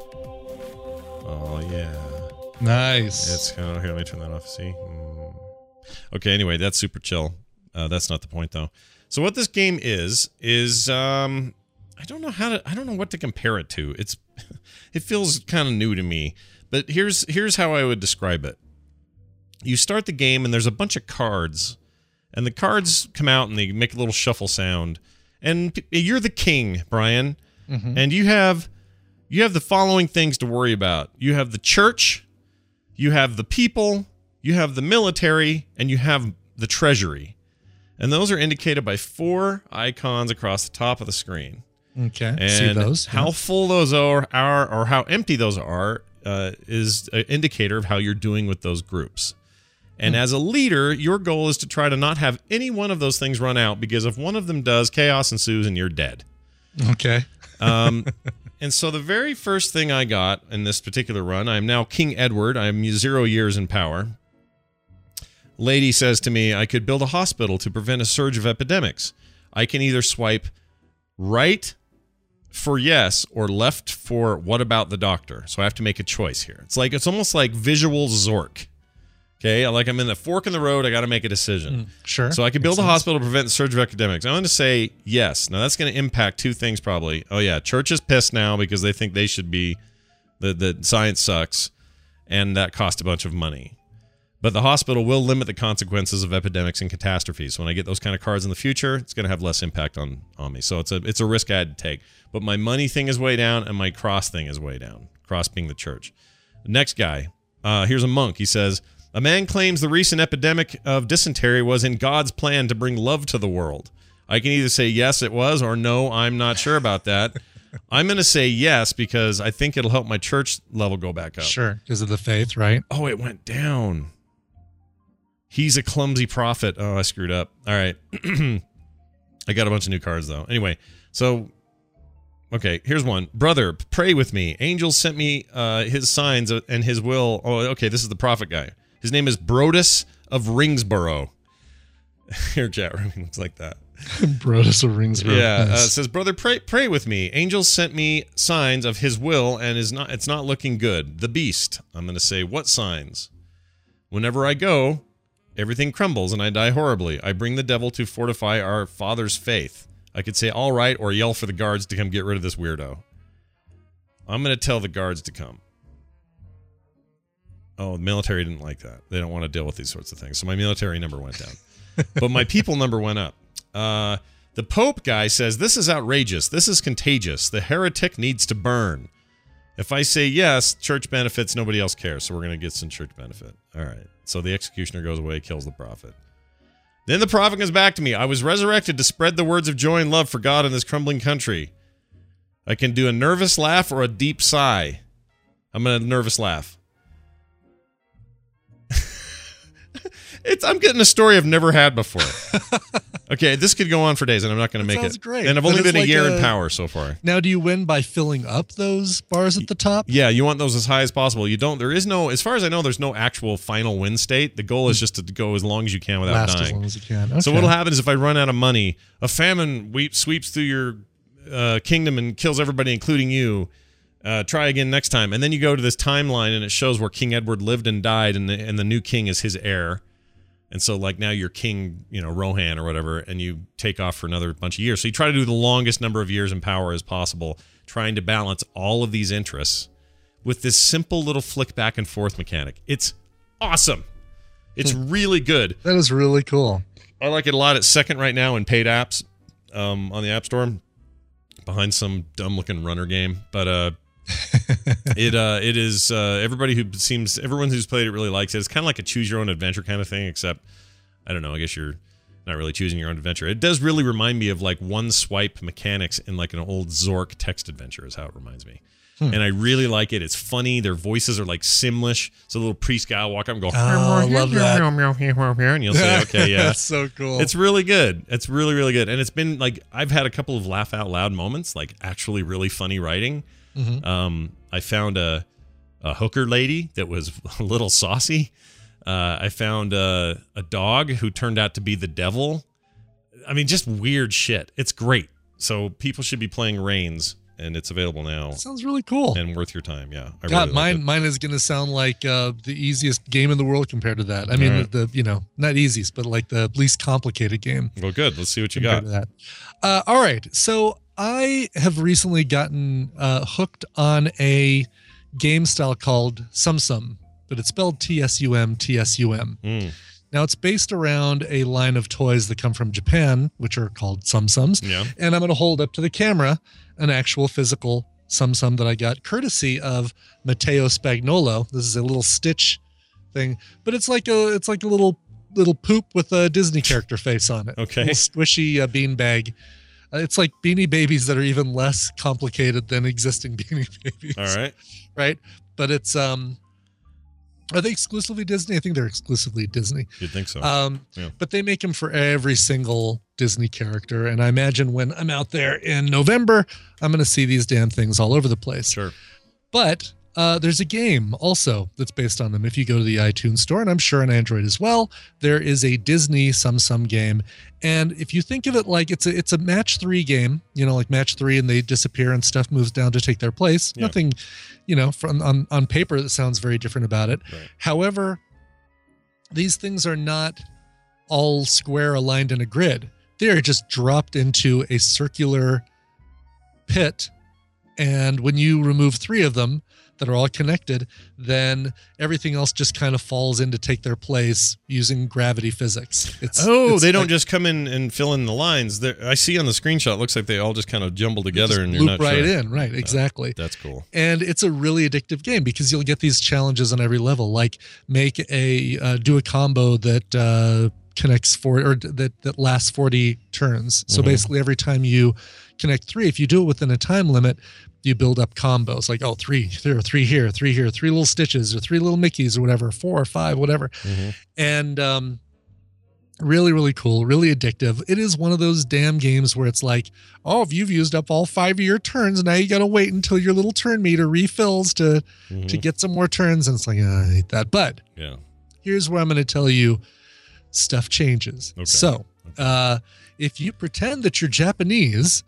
Oh, yeah. Nice. It's kind of, here, let me turn that off. See? Mm. Okay, anyway, that's super chill. Uh, that's not the point, though. So what this game is, is, um, I don't know how to, I don't know what to compare it to. It's, it feels kind of new to me. But here's, here's how I would describe it. You start the game, and there's a bunch of cards. And the cards come out, and they make a little shuffle sound. And p- you're the king, Brian. Mhm. And you have... You have the following things to worry about. You have the church, you have the people, you have the military, and you have the treasury. And those are indicated by four icons across the top of the screen. Okay. And See those? how Yeah. full those are, are or how empty those are uh, is an indicator of how you're doing with those groups. And Hmm. as a leader, your goal is to try to not have any one of those things run out, because if one of them does, chaos ensues and you're dead. Okay. Um, and so the very first thing I got in this particular run, I'm now King Edward. I'm zero years in power. Lady says to me, I could build a hospital to prevent a surge of epidemics. I can either swipe right for yes or left for what about the doctor. So I have to make a choice here. It's like, it's almost like visual Zork. Okay, like I'm in the fork in the road. I got to make a decision. Sure. So I could build Makes a sense. hospital to prevent the surge of epidemics. I'm going to say yes. Now that's going to impact two things probably. Oh yeah, church is pissed now because they think they should be, the the science sucks, and that cost a bunch of money. But the hospital will limit the consequences of epidemics and catastrophes. So when I get those kind of cards in the future, it's going to have less impact on on me. So it's a it's a risk I had to take. But my money thing is way down, and my cross thing is way down. Cross being the church. Next guy, uh, here's a monk. He says, a man claims the recent epidemic of dysentery was in God's plan to bring love to the world. I can either say yes, it was, or no, I'm not sure about that. I'm going to say yes because I think it'll help my church level go back up. Sure. Because of the faith, right? Oh, it went down. He's a clumsy prophet. Oh, I screwed up. All right. I got a bunch of new cards, though. Anyway, so, okay, here's one. Brother, pray with me. Angels sent me uh, his signs and his will. Oh, okay, this is the prophet guy. His name is Brodus of Ringsboro. Your chat room looks like that. Brodus of Ringsboro. Yeah, uh, it Nice. says, brother, pray pray with me. Angels sent me signs of his will, and is not it's not looking good. The beast. I'm going to say, what signs? Whenever I go, everything crumbles and I die horribly. I bring the devil to fortify our father's faith. I could say, all right, or yell for the guards to come get rid of this weirdo. I'm going to tell the guards to come. Oh, the military didn't like that. They don't want to deal with these sorts of things. So my military number went down. But my people number went up. Uh, the Pope guy says, this is outrageous. This is contagious. The heretic needs to burn. If I say yes, church benefits, nobody else cares. So we're going to get some church benefit. All right. So the executioner goes away, kills the prophet. Then the prophet comes back to me. I was resurrected to spread the words of joy and love for God in this crumbling country. I can do a nervous laugh or a deep sigh. I'm going to nervous laugh. It's, I'm getting a story I've never had before. Okay, this could go on for days, and I'm not going to That make sounds it. great. And I've But only it's been a like year a- in power so far. Now, do you win by filling up those bars at the top? Yeah, you want those as high as possible. You don't. There is no, as far as I know, there's no actual final win state. The goal is just to go as long as you can without Last as dying. long as you can. Okay. So what'll happen is if I run out of money, a famine weep, sweeps through your uh, kingdom and kills everybody, including you. Uh, try again next time. And then you go to this timeline, and it shows where King Edward lived and died, and the, and the new king is his heir. And so, like, now you're King, you know, Rohan or whatever, and you take off for another bunch of years. So you try to do the longest number of years in power as possible, trying to balance all of these interests with this simple little flick back and forth mechanic. It's awesome. It's really good. That is really cool. I like it a lot. It's second right now in paid apps um, on the App Store, behind some dumb-looking runner game. But uh, it uh, it is uh, everybody who seems everyone who's played it really likes it. It's kind of like a choose your own adventure kind of thing, except I don't know. I guess you're not really choosing your own adventure. It does really remind me of like one swipe mechanics in like an old Zork text adventure. Is how it reminds me. Hmm. And I really like it. It's funny. Their voices are like Simlish. So a little priest guy will walk up and go, oh, I love that. And you'll say, okay, yeah. That's so cool. It's really good. It's really, really good. And it's been like, I've had a couple of laugh out loud moments, like actually really funny writing. Mm-hmm. Um, I found a, a hooker lady that was a little saucy. Uh, I found a, a dog who turned out to be the devil. I mean, just weird shit. It's great. So people should be playing Reigns. And it's available now. That sounds really cool and worth your time. Yeah, I God, really mine like mine is going to sound like uh, the easiest game in the world compared to that. I mean, right. the, the you know not easiest, but like the least complicated game. Well, good. Let's see what you got. To that. Uh, all right, so I have recently gotten uh, hooked on a game style called Sum Sum, but it's spelled T S U M T S U M. Mm. Now, it's based around a line of toys that come from Japan, which are called Sum Sums. Yeah. And I'm going to hold up to the camera an actual physical Sum Sum that I got courtesy of Matteo Spagnolo. This is a little Stitch thing, but it's like a it's like a little little poop with a Disney character face on it. Okay. A little squishy uh, beanbag. Uh, it's like Beanie Babies that are even less complicated than existing Beanie Babies. All right. Right? But it's um are they exclusively Disney? I think they're exclusively Disney. You'd think so. Um, yeah. But they make them for every single Disney character. And I imagine when I'm out there in November, I'm going to see these damn things all over the place. Sure. But uh, there's a game also that's based on them. If you go to the iTunes store, and I'm sure on Android as well, there is a Disney Sum Sum game. And if you think of it like it's a it's a match three game, you know, like match three, and they disappear and stuff moves down to take their place. Yeah. Nothing, you know, from on, on paper that sounds very different about it. Right. However, these things are not all square aligned in a grid. They're just dropped into a circular pit. And when you remove three of them that are all connected, then everything else just kind of falls in to take their place using gravity physics. It's, oh, it's they don't like, just come in and fill in the lines. They're, I see on the screenshot, it looks like they all just kind of jumble together and you're loop not right sure. in. Right, exactly. Uh, that's cool. And it's a really addictive game because you'll get these challenges on every level, like make a uh, do a combo that uh, connects for or that that lasts forty turns. So Mm-hmm. basically, every time you connect three, if you do it within a time limit, you build up combos like, oh, three, there, three here, three here, three little Stitches or three little Mickeys or whatever, four or five, whatever. Mm-hmm. And um, really, really cool, really addictive. It is one of those damn games where it's like, oh, if you've used up all five of your turns, now you got to wait until your little turn meter refills to, Mm-hmm. to get some more turns. And it's like, oh, I hate that. But Yeah. here's where I'm going to tell you stuff changes. Okay. So, uh, if you pretend that you're Japanese,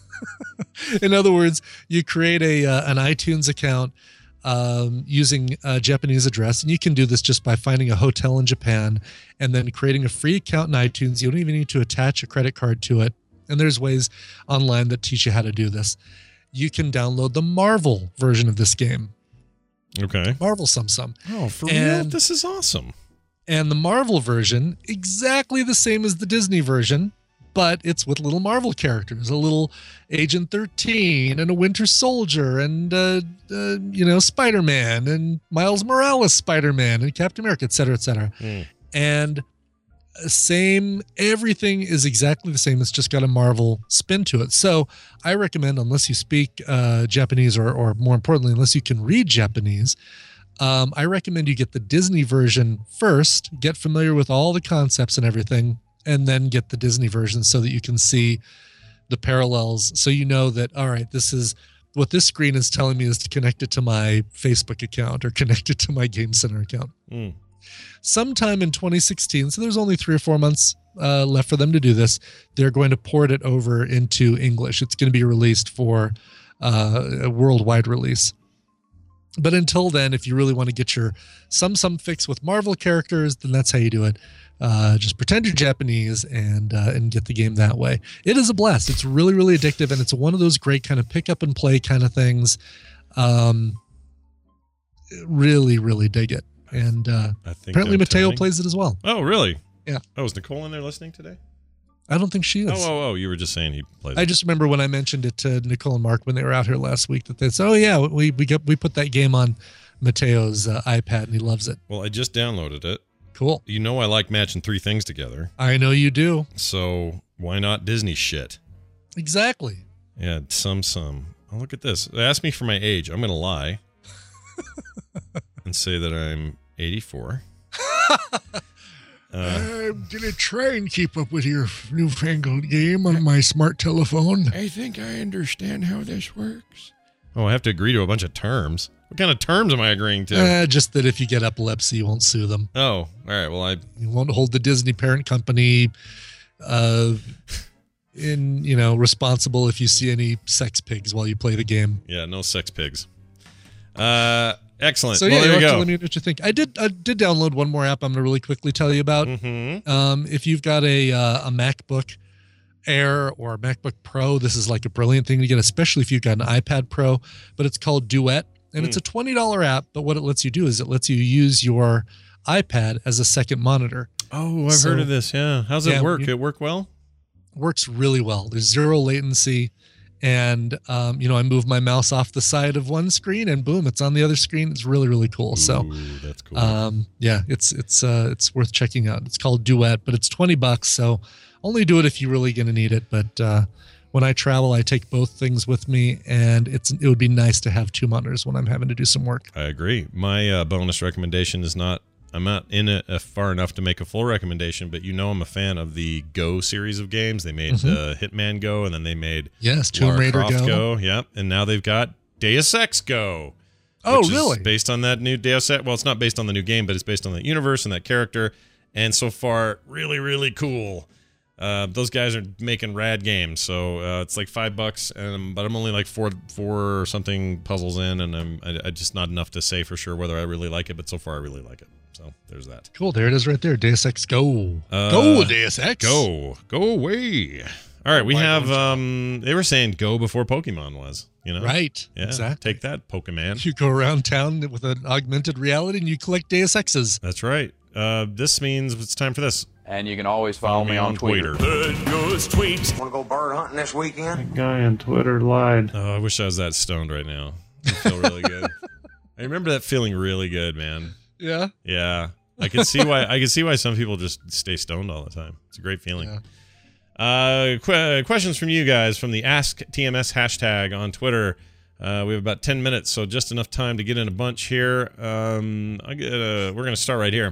in other words, you create a uh, an iTunes account um, using a Japanese address, and you can do this just by finding a hotel in Japan and then creating a free account in iTunes. You don't even need to attach a credit card to it. And there's ways online that teach you how to do this. You can download the Marvel version of this game. Okay. Marvel Sum Sum. Oh, for real? And- This is awesome. And the Marvel version, exactly the same as the Disney version, but it's with little Marvel characters, a little Agent thirteen and a Winter Soldier and, uh, uh, you know, Spider-Man and Miles Morales Spider-Man and Captain America, et cetera, et cetera. Mm. And same, everything is exactly the same. It's just got a Marvel spin to it. So I recommend, unless you speak uh, Japanese or, or more importantly, unless you can read Japanese, Um, I recommend you get the Disney version first, get familiar with all the concepts and everything, and then get the Disney version so that you can see the parallels. So you know that, all right, this is what this screen is telling me is to connect it to my Facebook account or connect it to my Game Center account. Mm. Sometime in twenty sixteen, so there's only three or four months uh, left for them to do this. They're going to port it over into English. It's going to be released for uh, a worldwide release. But until then, if you really want to get your some some fix with Marvel characters, then that's how you do it. Uh, just pretend you're Japanese and uh, and get the game that way. It is a blast. It's really, really addictive, and it's one of those great kind of pick up and play kind of things. Um, really, really dig it. And uh, I think apparently I'm Mateo turning. plays it as well. Oh, really? Yeah. Oh, is Nicole in there listening today? I don't think she is. Oh, oh, oh! You were just saying he plays. I just remember when I mentioned it to Nicole and Mark when they were out here last week that they said, "Oh yeah, we we got we put that game on Mateo's uh, iPad and he loves it." Well, I just downloaded it. Cool. You know I like matching three things together. I know you do. So why not Disney shit? Exactly. Yeah, some some. Oh, look at this. They asked me for my age. I'm gonna lie and say that I'm eighty-four. Uh, I'm gonna try and keep up with your newfangled game on my smart telephone. I think I understand how this works. Oh, I have to agree to a bunch of terms. What kind of terms am I agreeing to? Uh, just that if you get epilepsy, you won't sue them. Oh, all right. Well, I You won't hold the Disney parent company uh, in, you know, responsible if you see any sex pigs while you play the game. yeah, no sex pigs. Uh, excellent. So well, yeah, there you you have to go. let me know what you think. I did I did download one more app I'm going to really quickly tell you about. Mm-hmm. Um, if you've got a uh, a MacBook Air or a MacBook Pro, this is like a brilliant thing to get, especially if you've got an iPad Pro. But it's called Duet, and Mm. it's a twenty dollars app. But what it lets you do is it lets you use your iPad as a second monitor. Oh, I've So- heard of this. Yeah. How's Yeah, it work? you- It work well? Works really well. There's zero latency. And, um, you know, I move my mouse off the side of one screen and boom, it's on the other screen. It's really, really cool. So, Ooh, that's cool. um, yeah, it's, it's, uh, it's worth checking out. It's called Duet, but it's twenty bucks. So only do it if you're really going to need it. But, uh, when I travel, I take both things with me, and it's, it would be nice to have two monitors when I'm having to do some work. I agree. My uh, bonus recommendation is not, I'm not in it uh, far enough to make a full recommendation, but you know I'm a fan of the Go series of games. They made Mhm. uh, Hitman Go, and then they made Yes. Tomb Lara Raider Croft Go. Go. Yep. And now they've got Deus Ex Go. Oh, which is really? based on that new Deus Ex. Well, it's not based on the new game, but it's based on that universe and that character. And so far, really, really cool. Uh, those guys are making rad games, so uh, it's like five bucks, and but I'm only like four, four or something puzzles in, and I'm I, I just not enough to say for sure whether I really like it. But so far, I really like it. So there's that. Cool. There it is right there. Deus Ex Go. Uh, Go, Deus Ex. Go, go away. All right, we Why have. don't you? Um, they were saying go before Pokemon was. You know, Right. Yeah, Exactly. take that, Pokemon. You go around town with an augmented reality and you collect Deus Exes. That's right. Uh, this means it's time for this. And you can always follow, me on Twitter. Good goes tweet. Want to go bird hunting this weekend? Guy on Twitter lied. Oh, I wish I was that stoned right now. I feel really good. I remember that feeling really good, man. Yeah. Yeah, I can see why. I can see why some people just stay stoned all the time. It's a great feeling. Uh, qu- questions from you guys from the Ask T M S hashtag on Twitter. Uh, we have about ten minutes, so just enough time to get in a bunch here. Um, I get, uh, we're going to start right here.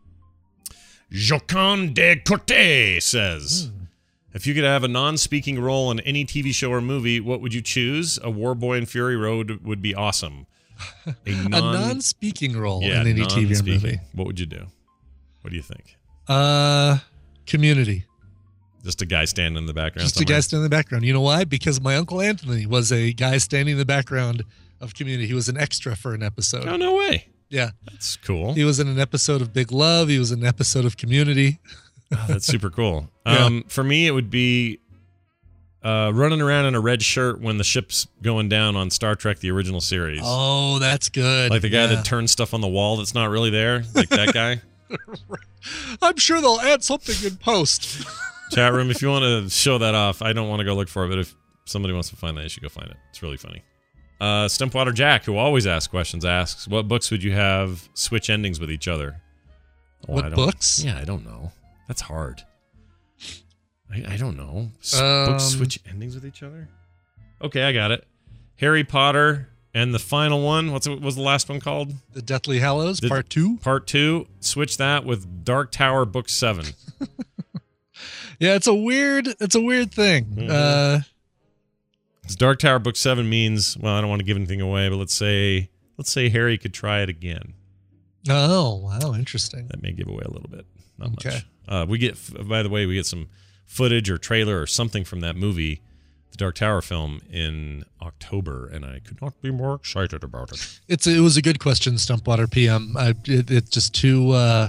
Jocan de Corte says, if you could have a non-speaking role in any T V show or movie, what would you choose? A War Boy in Fury Road would be awesome. A, non- a non-speaking role yeah, in any T V or non-speaking. movie. What would you do? What do you think? Uh, Community. Just a guy standing in the background. Just a somewhere? guy standing in the background. You know why? Because my Uncle Anthony was a guy standing in the background of Community. He was an extra for an episode. Oh, no way. Yeah. That's cool. He was in an episode of Big Love. He was in an episode of Community. Oh, that's super cool. Yeah. Um, for me, it would be uh, running around in a red shirt when the ship's going down on Star Trek, the original series. Oh, that's good. Like the guy Yeah. that turns stuff on the wall that's not really there. Like that guy. I'm sure they'll add something in post. Chat room, if you want to show that off, I don't want to go look for it, but if somebody wants to find that, you should go find it. It's really funny. Uh, Stumpwater Jack, who always asks questions, asks, what books would you have switch endings with each other? Oh, What I don't- books? Yeah, I don't know. That's hard. I, I don't know. S- Um, books switch endings with each other? Okay, I got it. Harry Potter and the final one. What's what was the last one called? The Deathly Hallows, The- Part Two. Part two. Switch that with Dark Tower Book Seven. Yeah, it's a weird. It's a weird thing. Mhm. Uh, It's Dark Tower Book Seven means, well, I don't want to give anything away, but let's say let's say Harry could try it again. oh, wow, interesting. That may give away a little bit. Not Okay. much. Uh, we get, by the way, we get some footage or trailer or something from that movie, the Dark Tower film, in October, and I could not be more excited about it. It's a, it was a good question, Stumpwater P M. I, it, it's just too uh,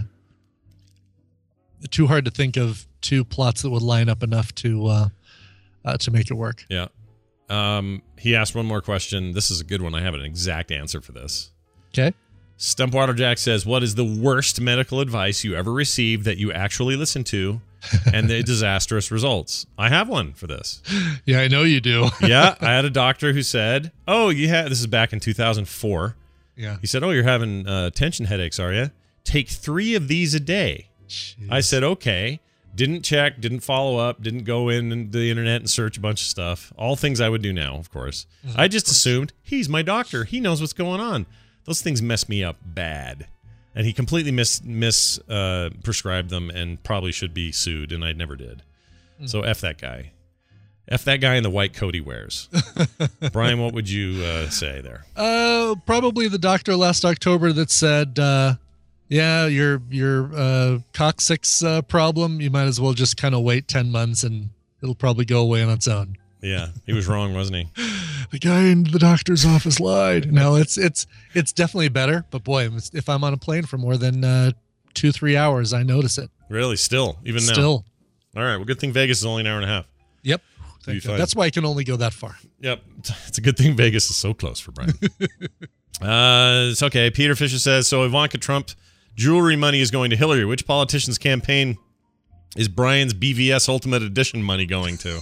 too hard to think of two plots that would line up enough to uh, uh, to make it work. Yeah. Um, he asked one more question. This is a good one. I have an exact answer for this. Okay. Stumpwater Jack says, what is the worst medical advice you ever received that you actually listened to and the disastrous results? I have one for this. Yeah, I know you do. Yeah, I had a doctor who said, oh, you had, this is back in two thousand four. Yeah. He said, oh, you're having uh, tension headaches, are you? Take three of these a day. Jeez. I said, okay. Didn't check, didn't follow up, didn't go in the internet and search a bunch of stuff. All things I would do now, of course. Mm-hmm, I just assumed he's my doctor. He knows what's going on. Those things mess me up bad. And he completely mis, mis uh, prescribed them and probably should be sued, and I never did. Mm-hmm. So F that guy. F that guy in the white coat he wears. Brian, what would you uh, say there? Uh, probably the doctor last October that said, uh, yeah, your your uh, coccyx uh, problem, you might as well just kind of wait ten months and it'll probably go away on its own. Yeah, he was wrong, wasn't he? The guy in the doctor's office lied. No, it's it's it's definitely better. But boy, if I'm on a plane for more than uh, two, three hours, I notice it. Really? Still? Even now? Still. All right. Well, good thing Vegas is only an hour and a half. Yep. That's why I can only go that far. Yep. It's a good thing Vegas is so close for Brian. uh, it's okay. Peter Fisher says, so Ivanka Trump jewelry money is going to Hillary. Which politician's campaign is Brian's B V S Ultimate Edition money going to?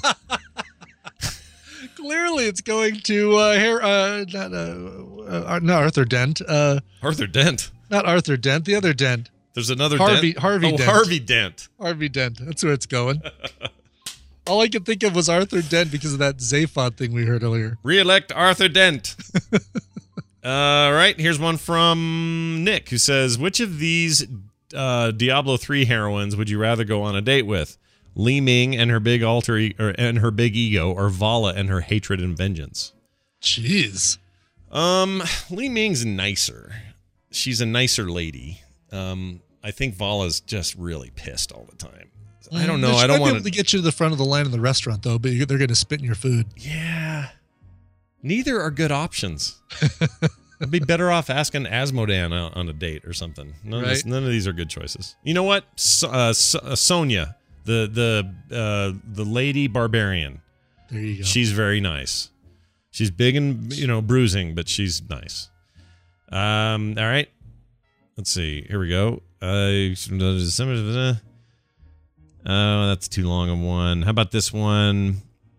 Clearly, it's going to uh, Her- uh, not, uh, uh, not Arthur Dent. Uh, Arthur Dent. Not Arthur Dent. The other Dent. There's another Harvey, Dent. Harvey oh, Dent. Harvey Dent. Harvey Dent. That's where it's going. All I could think of was Arthur Dent because of that Zaphod thing we heard earlier. Re-elect Arthur Dent. All right, here's one from Nick who says, which of these uh, Diablo three heroines would you rather go on a date with? Li Ming and her big alter e- or, and her big ego, or Vala and her hatred and vengeance? Jeez. Um, Li Ming's nicer. She's a nicer lady. Um, I think Vala's just really pissed all the time. I don't know. I don't want to get you to the front of the line in the restaurant, though, but they're going to spit in your food. Yeah. Neither are good options. I'd be better off asking Asmodan on, on a date or something. None, right. of this, none of these are good choices. You know what? So, uh, so, uh, Sonia, the the uh, the lady barbarian. There you go. She's very nice. She's big and, you know, bruising, but she's nice. Um. All right. Let's see. Here we go. Uh, Oh, that's too long of one. How about this one?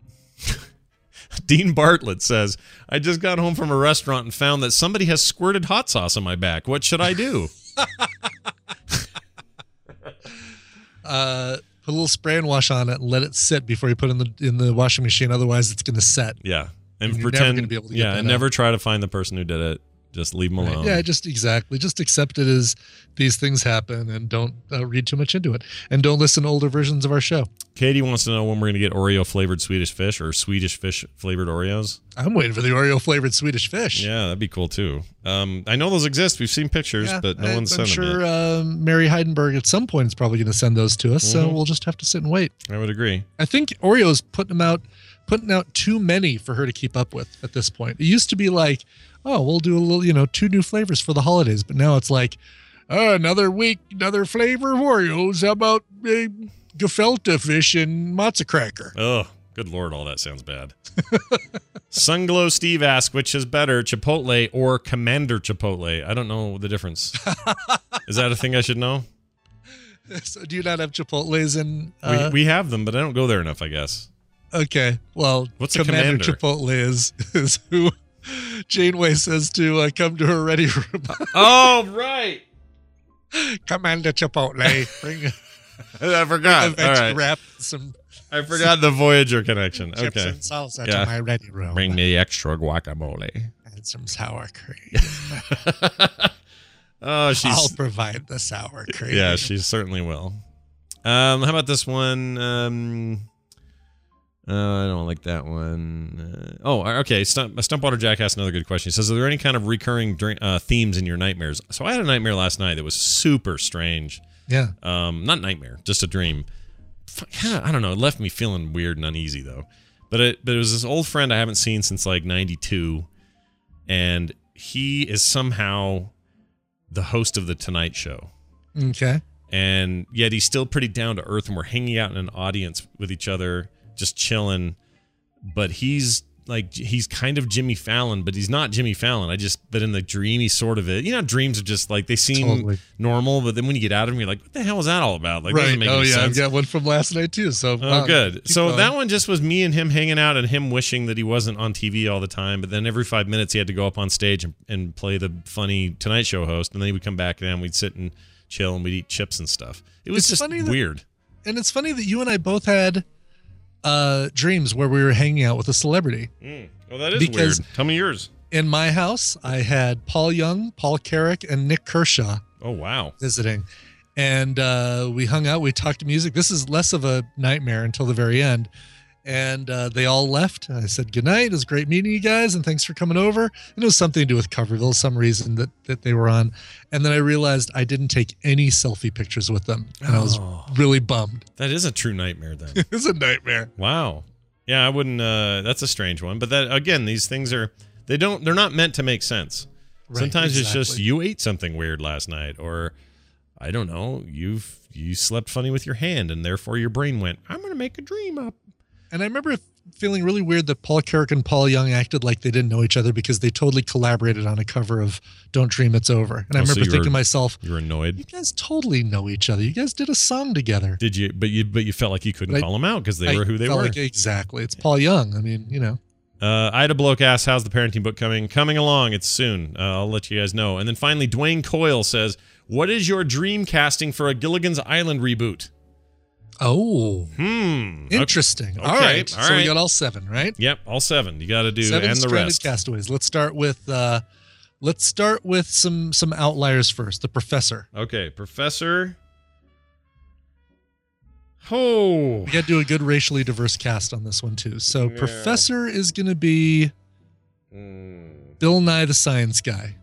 Dean Bartlett says, I just got home from a restaurant and found that somebody has squirted hot sauce on my back. What should I do? uh, put a little spray and wash on it and let it sit before you put it in the in the washing machine. Otherwise, it's going to set. Yeah. And, and pretend, never be able to yeah, get and never try to find the person who did it. Just leave them alone. Right. Yeah, just exactly. Just accept it as these things happen and don't uh, read too much into it. And don't listen to older versions of our show. Katie wants to know when we're going to get Oreo flavored Swedish fish or Swedish fish flavored Oreos. I'm waiting for the Oreo flavored Swedish fish. Yeah, that'd be cool too. Um, I know those exist. We've seen pictures, yeah, but no I, one's I'm sent sure, them yet. Uh, Mary Heidenberg at some point is probably going to send those to us, Mm-hmm. so we'll just have to sit and wait. I would agree. I think Oreo's putting them out, putting out too many for her to keep up with at this point. It used to be like, oh, we'll do a little, you know, two new flavors for the holidays. But now it's like, oh, another week, another flavor of Oreos. How about uh, gefilte fish and matzo cracker? Oh, good Lord, all that sounds bad. Sunglow Steve asks, which is better, Chipotle or Commander Chipotle? I don't know the difference. Is that a thing I should know? So do you not have Chipotles in? Uh, we, we have them, but I don't go there enough, I guess. Okay, well, what's Commander, a Commander Chipotle is, is who Janeway says to uh, come to her ready room. Oh, right. Commander Chipotle. Bring, I forgot. All right. Wrap some. I forgot the Voyager connection. Chips Okay. and salsa Yeah. to my ready room. Bring me extra guacamole. And some sour cream. Oh, she's. I'll provide the sour cream. Yeah, she certainly will. Um, how about this one? Um, uh, I don't like that one. Uh, oh, okay. Stump, Stumpwater Jack asked another good question. He says, are there any kind of recurring drink, uh, themes in your nightmares? So I had a nightmare last night that was super strange. Yeah. Um, not nightmare, just a dream. Kind of, I don't know. It left me feeling weird and uneasy though. But it, but it was this old friend I haven't seen since like ninety-two, and he is somehow the host of the Tonight Show. Okay. And yet he's still pretty down to earth, and we're hanging out in an audience with each other, just chilling. But he's like, he's kind of Jimmy Fallon, but he's not Jimmy Fallon. I just, but in the dreamy sort of it, you know, dreams are just like, they seem Totally. normal, but then when you get out of them, you're like, what the hell is that all about? Like, Right. doesn't make Oh any yeah, sense. I've got one from last night too. So Oh, wow, good. keep So going. that one just was me and him hanging out and him wishing that he wasn't on T V all the time. But then every five minutes he had to go up on stage and, and play the funny Tonight Show host. And then he would come back and then we'd sit and chill and we'd eat chips and stuff. It was It's just funny that- weird. And it's funny that you and I both had uh, dreams where we were hanging out with a celebrity. Mm. Oh, that is Because- weird. Tell me yours. In my house, I had Paul Young, Paul Carrick, and Nick Kershaw Oh, wow. visiting. And uh, we hung out, we talked music. This is less of a nightmare until the very end. And uh, they all left. I said, good night. It was great meeting you guys, and thanks for coming over. And it was something to do with Coverville, some reason that, that they were on. And then I realized I didn't take any selfie pictures with them. And I was Oh. really bummed. That is a true nightmare then. It was a nightmare. Wow. Yeah, I wouldn't, uh, that's a strange one. But that, again, these things are, they don't, they're not meant to make sense. Right, Sometimes it's just, exactly. you ate something weird last night, or I don't know, you've, you slept funny with your hand, and therefore your brain went, I'm going to make a dream up. And I remember feeling really weird that Paul Carrick and Paul Young acted like they didn't know each other because they totally collaborated on a cover of Don't Dream It's Over. And I Oh, so remember you thinking were- to myself, You were annoyed. you guys totally know each other. You guys did a song together. Did you? But you, but you felt like you couldn't But I- call them out because they I were who they felt were. like- exactly. It's Paul Young. I mean, you know. Uh, I had a bloke ask, how's the parenting book coming? Coming along. It's soon. Uh, I'll let you guys know. And then finally, Dwayne Coyle says, what is your dream casting for a Gilligan's Island reboot? Oh, Hmm. Okay. interesting. Okay, All right. all so we right. got all seven, right? Yep, all seven. You got to do, Seven and the stranded rest. castaways. Let's start with uh let's start with some some outliers first. The Professor. Okay, Professor. Oh. We got to do a good racially diverse cast on this one too. So Yeah. Professor is going to be Hmm. Bill Nye the Science Guy.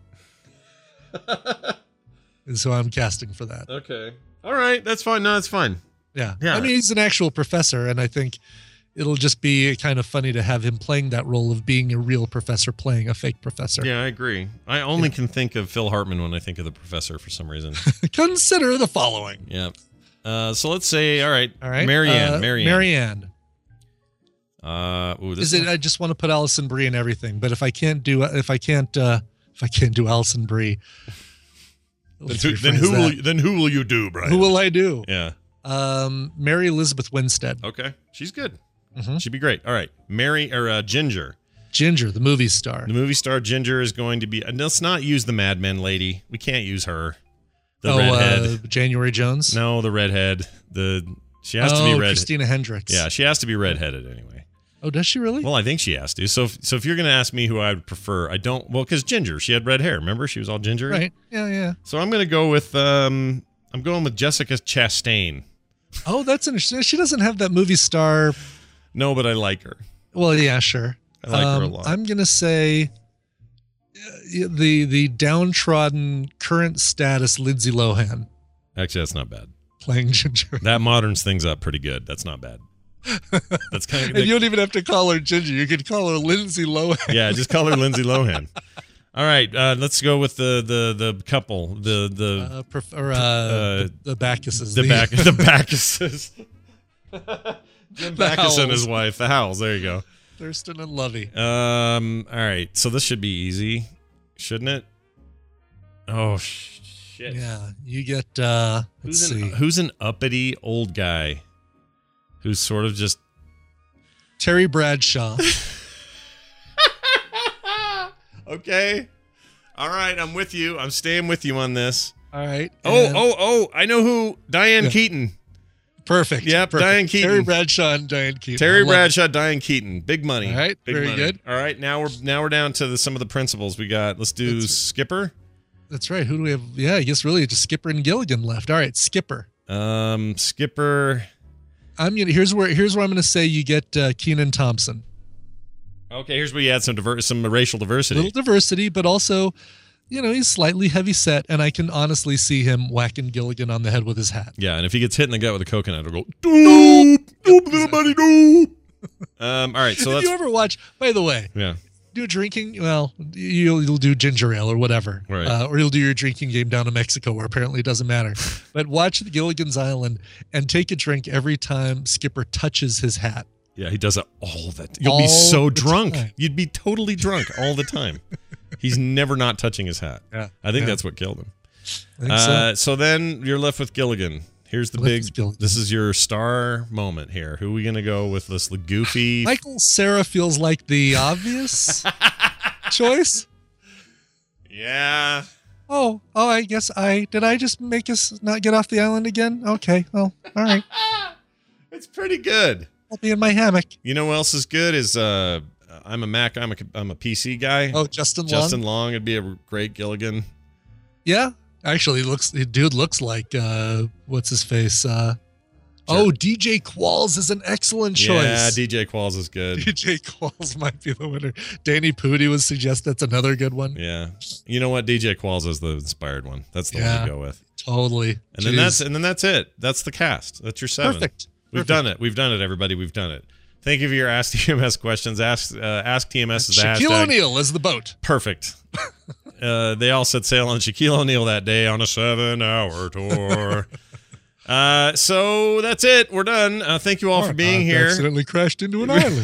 Is who I'm casting for that. Okay. All right, that's fine. No, that's fine. Yeah. Yeah. I mean, he's an actual professor, and I think it'll just be kind of funny to have him playing that role of being a real professor playing a fake professor. Yeah, I agree. I only can think of Phil Hartman when I think of the Professor for some reason. Consider the following. Yeah. Uh, so let's say, all right, All right. Marianne. Uh, Marianne. Marianne. Uh, ooh, this Is it? I just want to put Allison Brie in everything, but if I can't do, if I can't, uh, if I can't do Allison Brie, let's then, who, then rephrase who will that. you, then who will you do, Brian? Who will I do? Yeah. Um, Mary Elizabeth Winstead, Okay. She's good. Mhm. She'd be great. All right, Mary or uh, Ginger. Ginger, the movie star. The movie star Ginger is going to be. And let's not use the Mad Men lady. We can't use her. The oh, redhead. Uh, January Jones. No, the redhead. The she has oh, to be red. Christina Hendricks. Yeah, she has to be redheaded anyway. Oh, does she really? Well, I think she has to. So, if, so if you're going to ask me who I would prefer, I don't. Well, because Ginger, she had red hair. Remember, she was all ginger. Right. Yeah, yeah. So I'm going to go with. Um, I'm going with Jessica Chastain. Oh, that's interesting. She doesn't have that movie star. No, but I like her. Well, yeah, sure. I like her a Um, lot. I'm gonna say uh, the the downtrodden current status Lindsay Lohan Actually, that's not bad. playing Ginger. That moderns things up pretty good. That's not bad. That's kind of And you don't even have to call her Ginger. You could call her Lindsay Lohan. yeah. Just call her Lindsay Lohan. All right, uh, let's go with the the the couple. The the Uh, pref- or, uh, Uh, the, the Bacchuses. the back the Bacchuses. Jim The Bacchus and Howells. his wife, the Howells. There you go. Thurston and Lovey. Um. All right. So this should be easy, shouldn't it? Oh sh- shit. Yeah, you get. uh Let's Who's see. an, who's an uppity old guy who's sort of just Terry Bradshaw. okay? All right, I'm with you. I'm staying with you on this. All right. Oh, and- oh, oh! I know who. Diane Yeah. Keaton. Perfect. Yep, perfect. Diane Keaton. Terry Bradshaw and Diane Keaton. I Terry love it. Bradshaw, Diane Keaton. Big money. All right, Big very money. good. All right, now we're now we're down to the, some of the principals we got. Let's do That's- Skipper. That's right. Who do we have? Yeah, I guess really just Skipper and Gilligan left. All right, Skipper. Um, Skipper. I'm gonna. Here's where. Here's where I'm gonna say you get uh, Keenan Thompson. Okay, here's where you add some diver- some racial A diversity. little diversity, but also you know, he's slightly heavy set, and I can honestly see him whacking Gilligan on the head with his hat. Yeah, and if he gets hit in the gut with a coconut, it'll go, doop, doop, little buddy, doop. Um, all right, so If that's... you ever watch, by the way, Yeah. do drinking, well, you'll, you'll do ginger ale or whatever. Right. Uh, or you'll do your drinking game down in Mexico where apparently it doesn't matter. But watch the Gilligan's Island and take a drink every time Skipper touches his hat. Yeah, he does it all the time. You'll All be so the drunk. time. You'd be totally drunk all the time. He's never not touching his hat. Yeah. I think Yeah. that's what killed him. I think Uh, so. so then you're left with Gilligan. Here's the Left big, with Gilligan. this is your star moment here. Who are we going to go with this goofy? Michael Cera feels like the obvious choice. Yeah. Oh, oh, I guess I did. I just make us not get off the island again. Okay, well, all right. It's pretty good. I'll be in my hammock. You know what else is good is uh, I'm a Mac, I'm a, I'm a P C guy. Oh, Justin Long. Justin Long would be a great Gilligan. Yeah, actually, looks the dude looks like uh, what's his face? Uh, oh, D J Qualls is an excellent choice. Yeah, D J Qualls is good. D J Qualls might be the winner. Danny Pudi would suggest that's another good one. Yeah. You know what? D J Qualls is the inspired one. That's the Yeah. one to go with. Totally. And then Jeez. that's and then that's it. That's the cast. That's your seven. Perfect. We've Perfect. done it. We've done it, everybody. We've done it. Thank you for your Ask T M S questions. Ask uh, Ask T M S is the Shaquille hashtag. O'Neal is the boat. Perfect. uh, they all set sail on Shaquille O'Neal that day on a seven-hour tour. uh, so that's it. We're done. Uh, thank you all for being I here. Accidentally crashed into an island.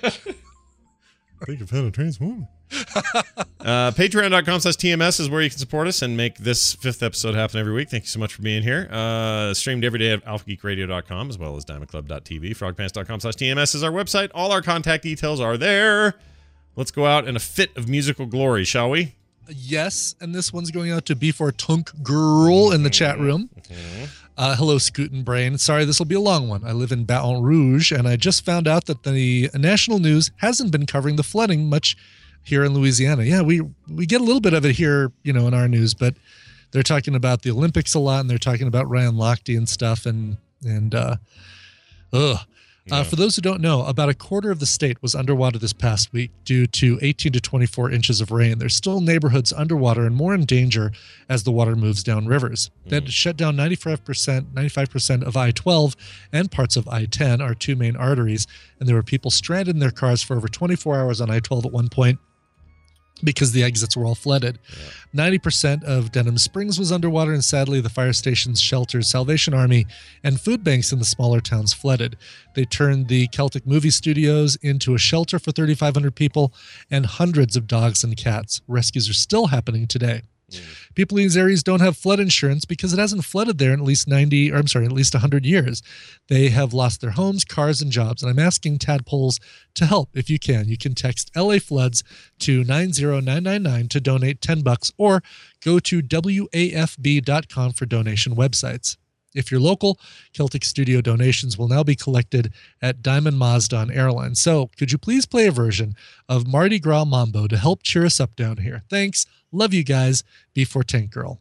I think I've had a transformer. uh, Patreon.com slash TMS is where you can support us and make this fifth episode happen every week. Thank you so much for being here. Uh, streamed every day at alpha geek radio dot com as well as diamond club dot t v. frogpants.com slash TMS is our website. All our contact details are there. Let's go out in a fit of musical glory, shall we? Yes, and this one's going out to B four Tunk Girl in the chat room. Uh, hello, Scootin' Brain. Sorry, this will be a long one. I live in Baton Rouge, and I just found out that the national news hasn't been covering the flooding much here in Louisiana. Yeah, we we get a little bit of it here, you know, in our news, but they're talking about the Olympics a lot, and they're talking about Ryan Lochte and stuff, and and uh, ugh. Uh, for those who don't know, about a quarter of the state was underwater this past week due to eighteen to twenty-four inches of rain. There's still neighborhoods underwater and more in danger as the water moves down rivers. That shut down ninety-five percent, ninety-five percent of I twelve and parts of I ten, our two main arteries, and there were people stranded in their cars for over twenty-four hours on I twelve at one point because the exits were all flooded. Yeah. ninety percent of Denham Springs was underwater, and sadly the fire stations, shelters, Salvation Army, and food banks in the smaller towns flooded. They turned the Celtic Movie Studios into a shelter for thirty-five hundred people and hundreds of dogs and cats. Rescues are still happening today. Mm. People in these areas don't have flood insurance because it hasn't flooded there in at least ninety, or I'm sorry, in at least one hundred years. They have lost their homes, cars, and jobs. And I'm asking Tadpoles to help if you can. You can text L A Floods to nine zero nine nine nine to donate ten bucks, or go to W A F B dot com for donation websites. If you're local, Celtic Studio donations will now be collected at Diamond Mazda on Airline. So could you please play a version of Mardi Gras Mambo to help cheer us up down here? Thanks. Love you guys. B four Tank Girl.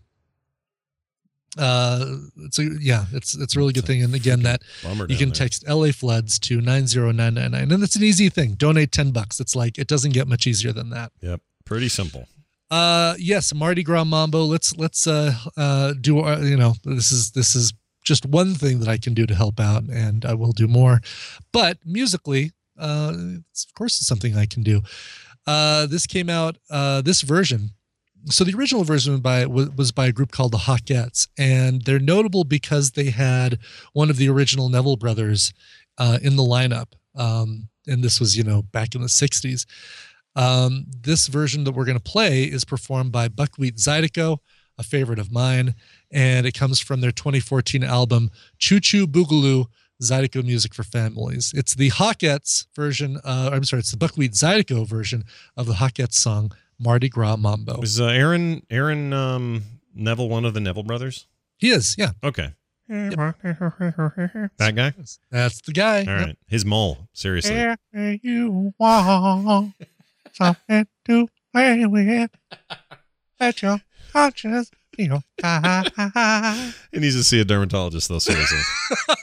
Uh, it's a, yeah, it's it's a really good thing. And again, that you can text L A Floods to nine zero nine nine nine, and it's an easy thing. Donate ten bucks. It's like, it doesn't get much easier than that. Yep, pretty simple. Uh, yes, Mardi Gras Mambo. Let's let's uh uh do uh, you know this is this is just one thing that I can do to help out, and I will do more. But musically, uh, it's, of course, it's something I can do. Uh, this came out uh this version. So the original version by was by a group called the Hawkettes, and they're notable because they had one of the original Neville brothers uh, in the lineup. Um, and this was, you know, back in the sixties. Um, this version that we're going to play is performed by Buckwheat Zydeco, a favorite of mine, and it comes from their twenty fourteen album, Choo Choo Boogaloo, Zydeco Music for Families. It's the Hawkettes version, uh, I'm sorry, it's the Buckwheat Zydeco version of the Hawkettes song, Mardi Gras Mambo. Is uh, Aaron Aaron um, Neville one of the Neville brothers? He is, yeah. Okay. Yep. That guy? That's the guy. All right. Yep. His mole, seriously. If you want something to play with, let your conscience feel high. He needs to see a dermatologist, though, seriously.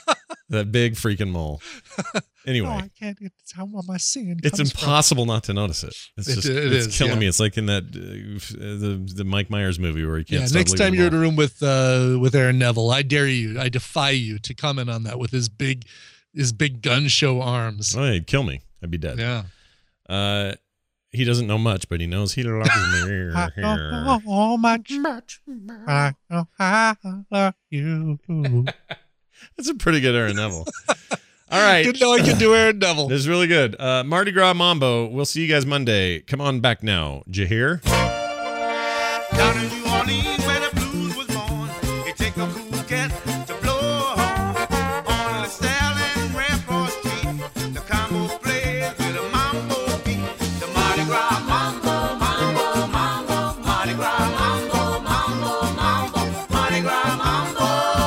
That big freaking mole. Anyway. Oh, I can't. It's how am I seeing? It's impossible from. not to notice it. It's it, just it it's is, killing yeah. me. It's like in that uh, the the Mike Myers movie where he can't. Yeah. Stop Next time leaving you're the in a room with uh, with Aaron Neville, I dare you. I defy you to comment on that with his big his big gun show arms. Oh, he'd kill me. I'd be dead. Yeah. Uh, he doesn't know much, but he knows he loves me. I don't know much, much, I know I love you. That's a pretty good Aaron Neville. All right. Didn't know I could do Aaron Neville. This is really good. Uh, Mardi Gras Mambo. We'll see you guys Monday. Come on back now. Did you hear? Down in New Orleans where the blues was born, it take a cool cat to blow a horn. On the Stalin Rampart Street, the combo plays with a mambo beat. The Mardi Gras Mambo, Mambo, Mambo, Mardi Gras Mambo, Mambo, Mambo, Mardi Gras Mambo.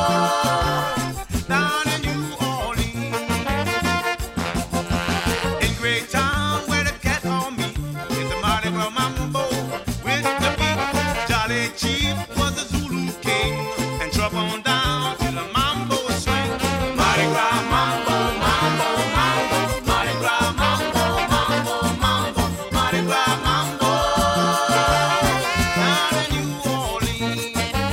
Down in New Orleans, in Great Town where the cat on me is the Mardi Gras Mambo with the beat. Jolly Chief was the Zulu king, and drop on down to the mambo swing. Mardi Gras Mambo, Mambo, Mambo, Mardi Gras Mambo, Mambo, Mambo, Mardi Gras Mambo. Down in New Orleans.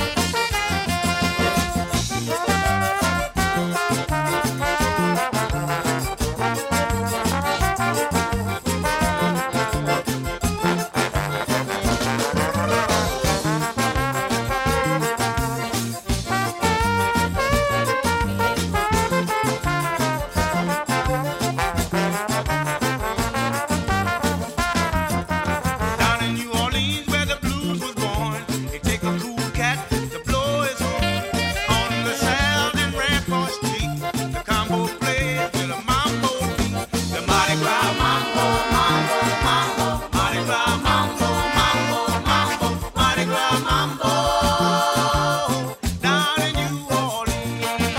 Down in New Orleans where the blues was born, it take a cool cat to blow his horn. On the Sound and Rampart Street, the combo plays with a mambo beat. The Mardi Gras Mambo, Mambo, Mambo, Mardi Gras Mambo, Mambo, Mambo, Mardi Gras Mambo. Down in New Orleans,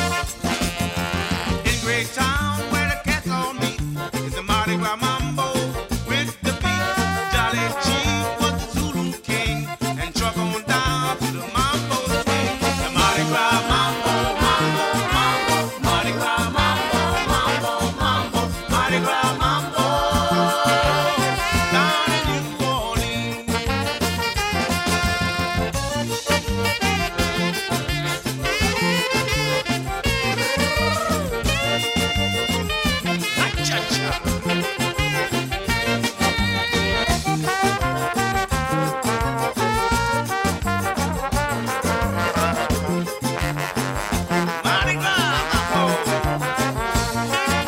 in Great Town where the cats all meet, is the Mardi Gras Mambo with the beat. Jolly Chief was the Zulu king, and truck on down to the mambo swing. The Mardi Gras Mambo, Mambo, Mambo, Mardi Gras Mambo, Mambo, Mambo, Mardi Gras Mambo. Down in New Orleans. Cha-cha. Mardi Gras Mambo.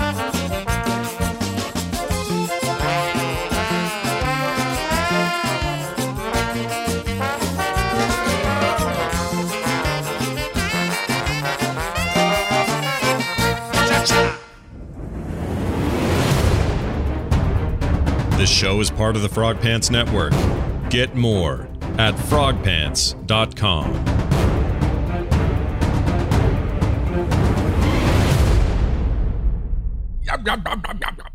Cha-cha. This show is part of the Frog Pants Network. Get more at frog pants dot com. Yum, yum, yum, yum, yum, yum.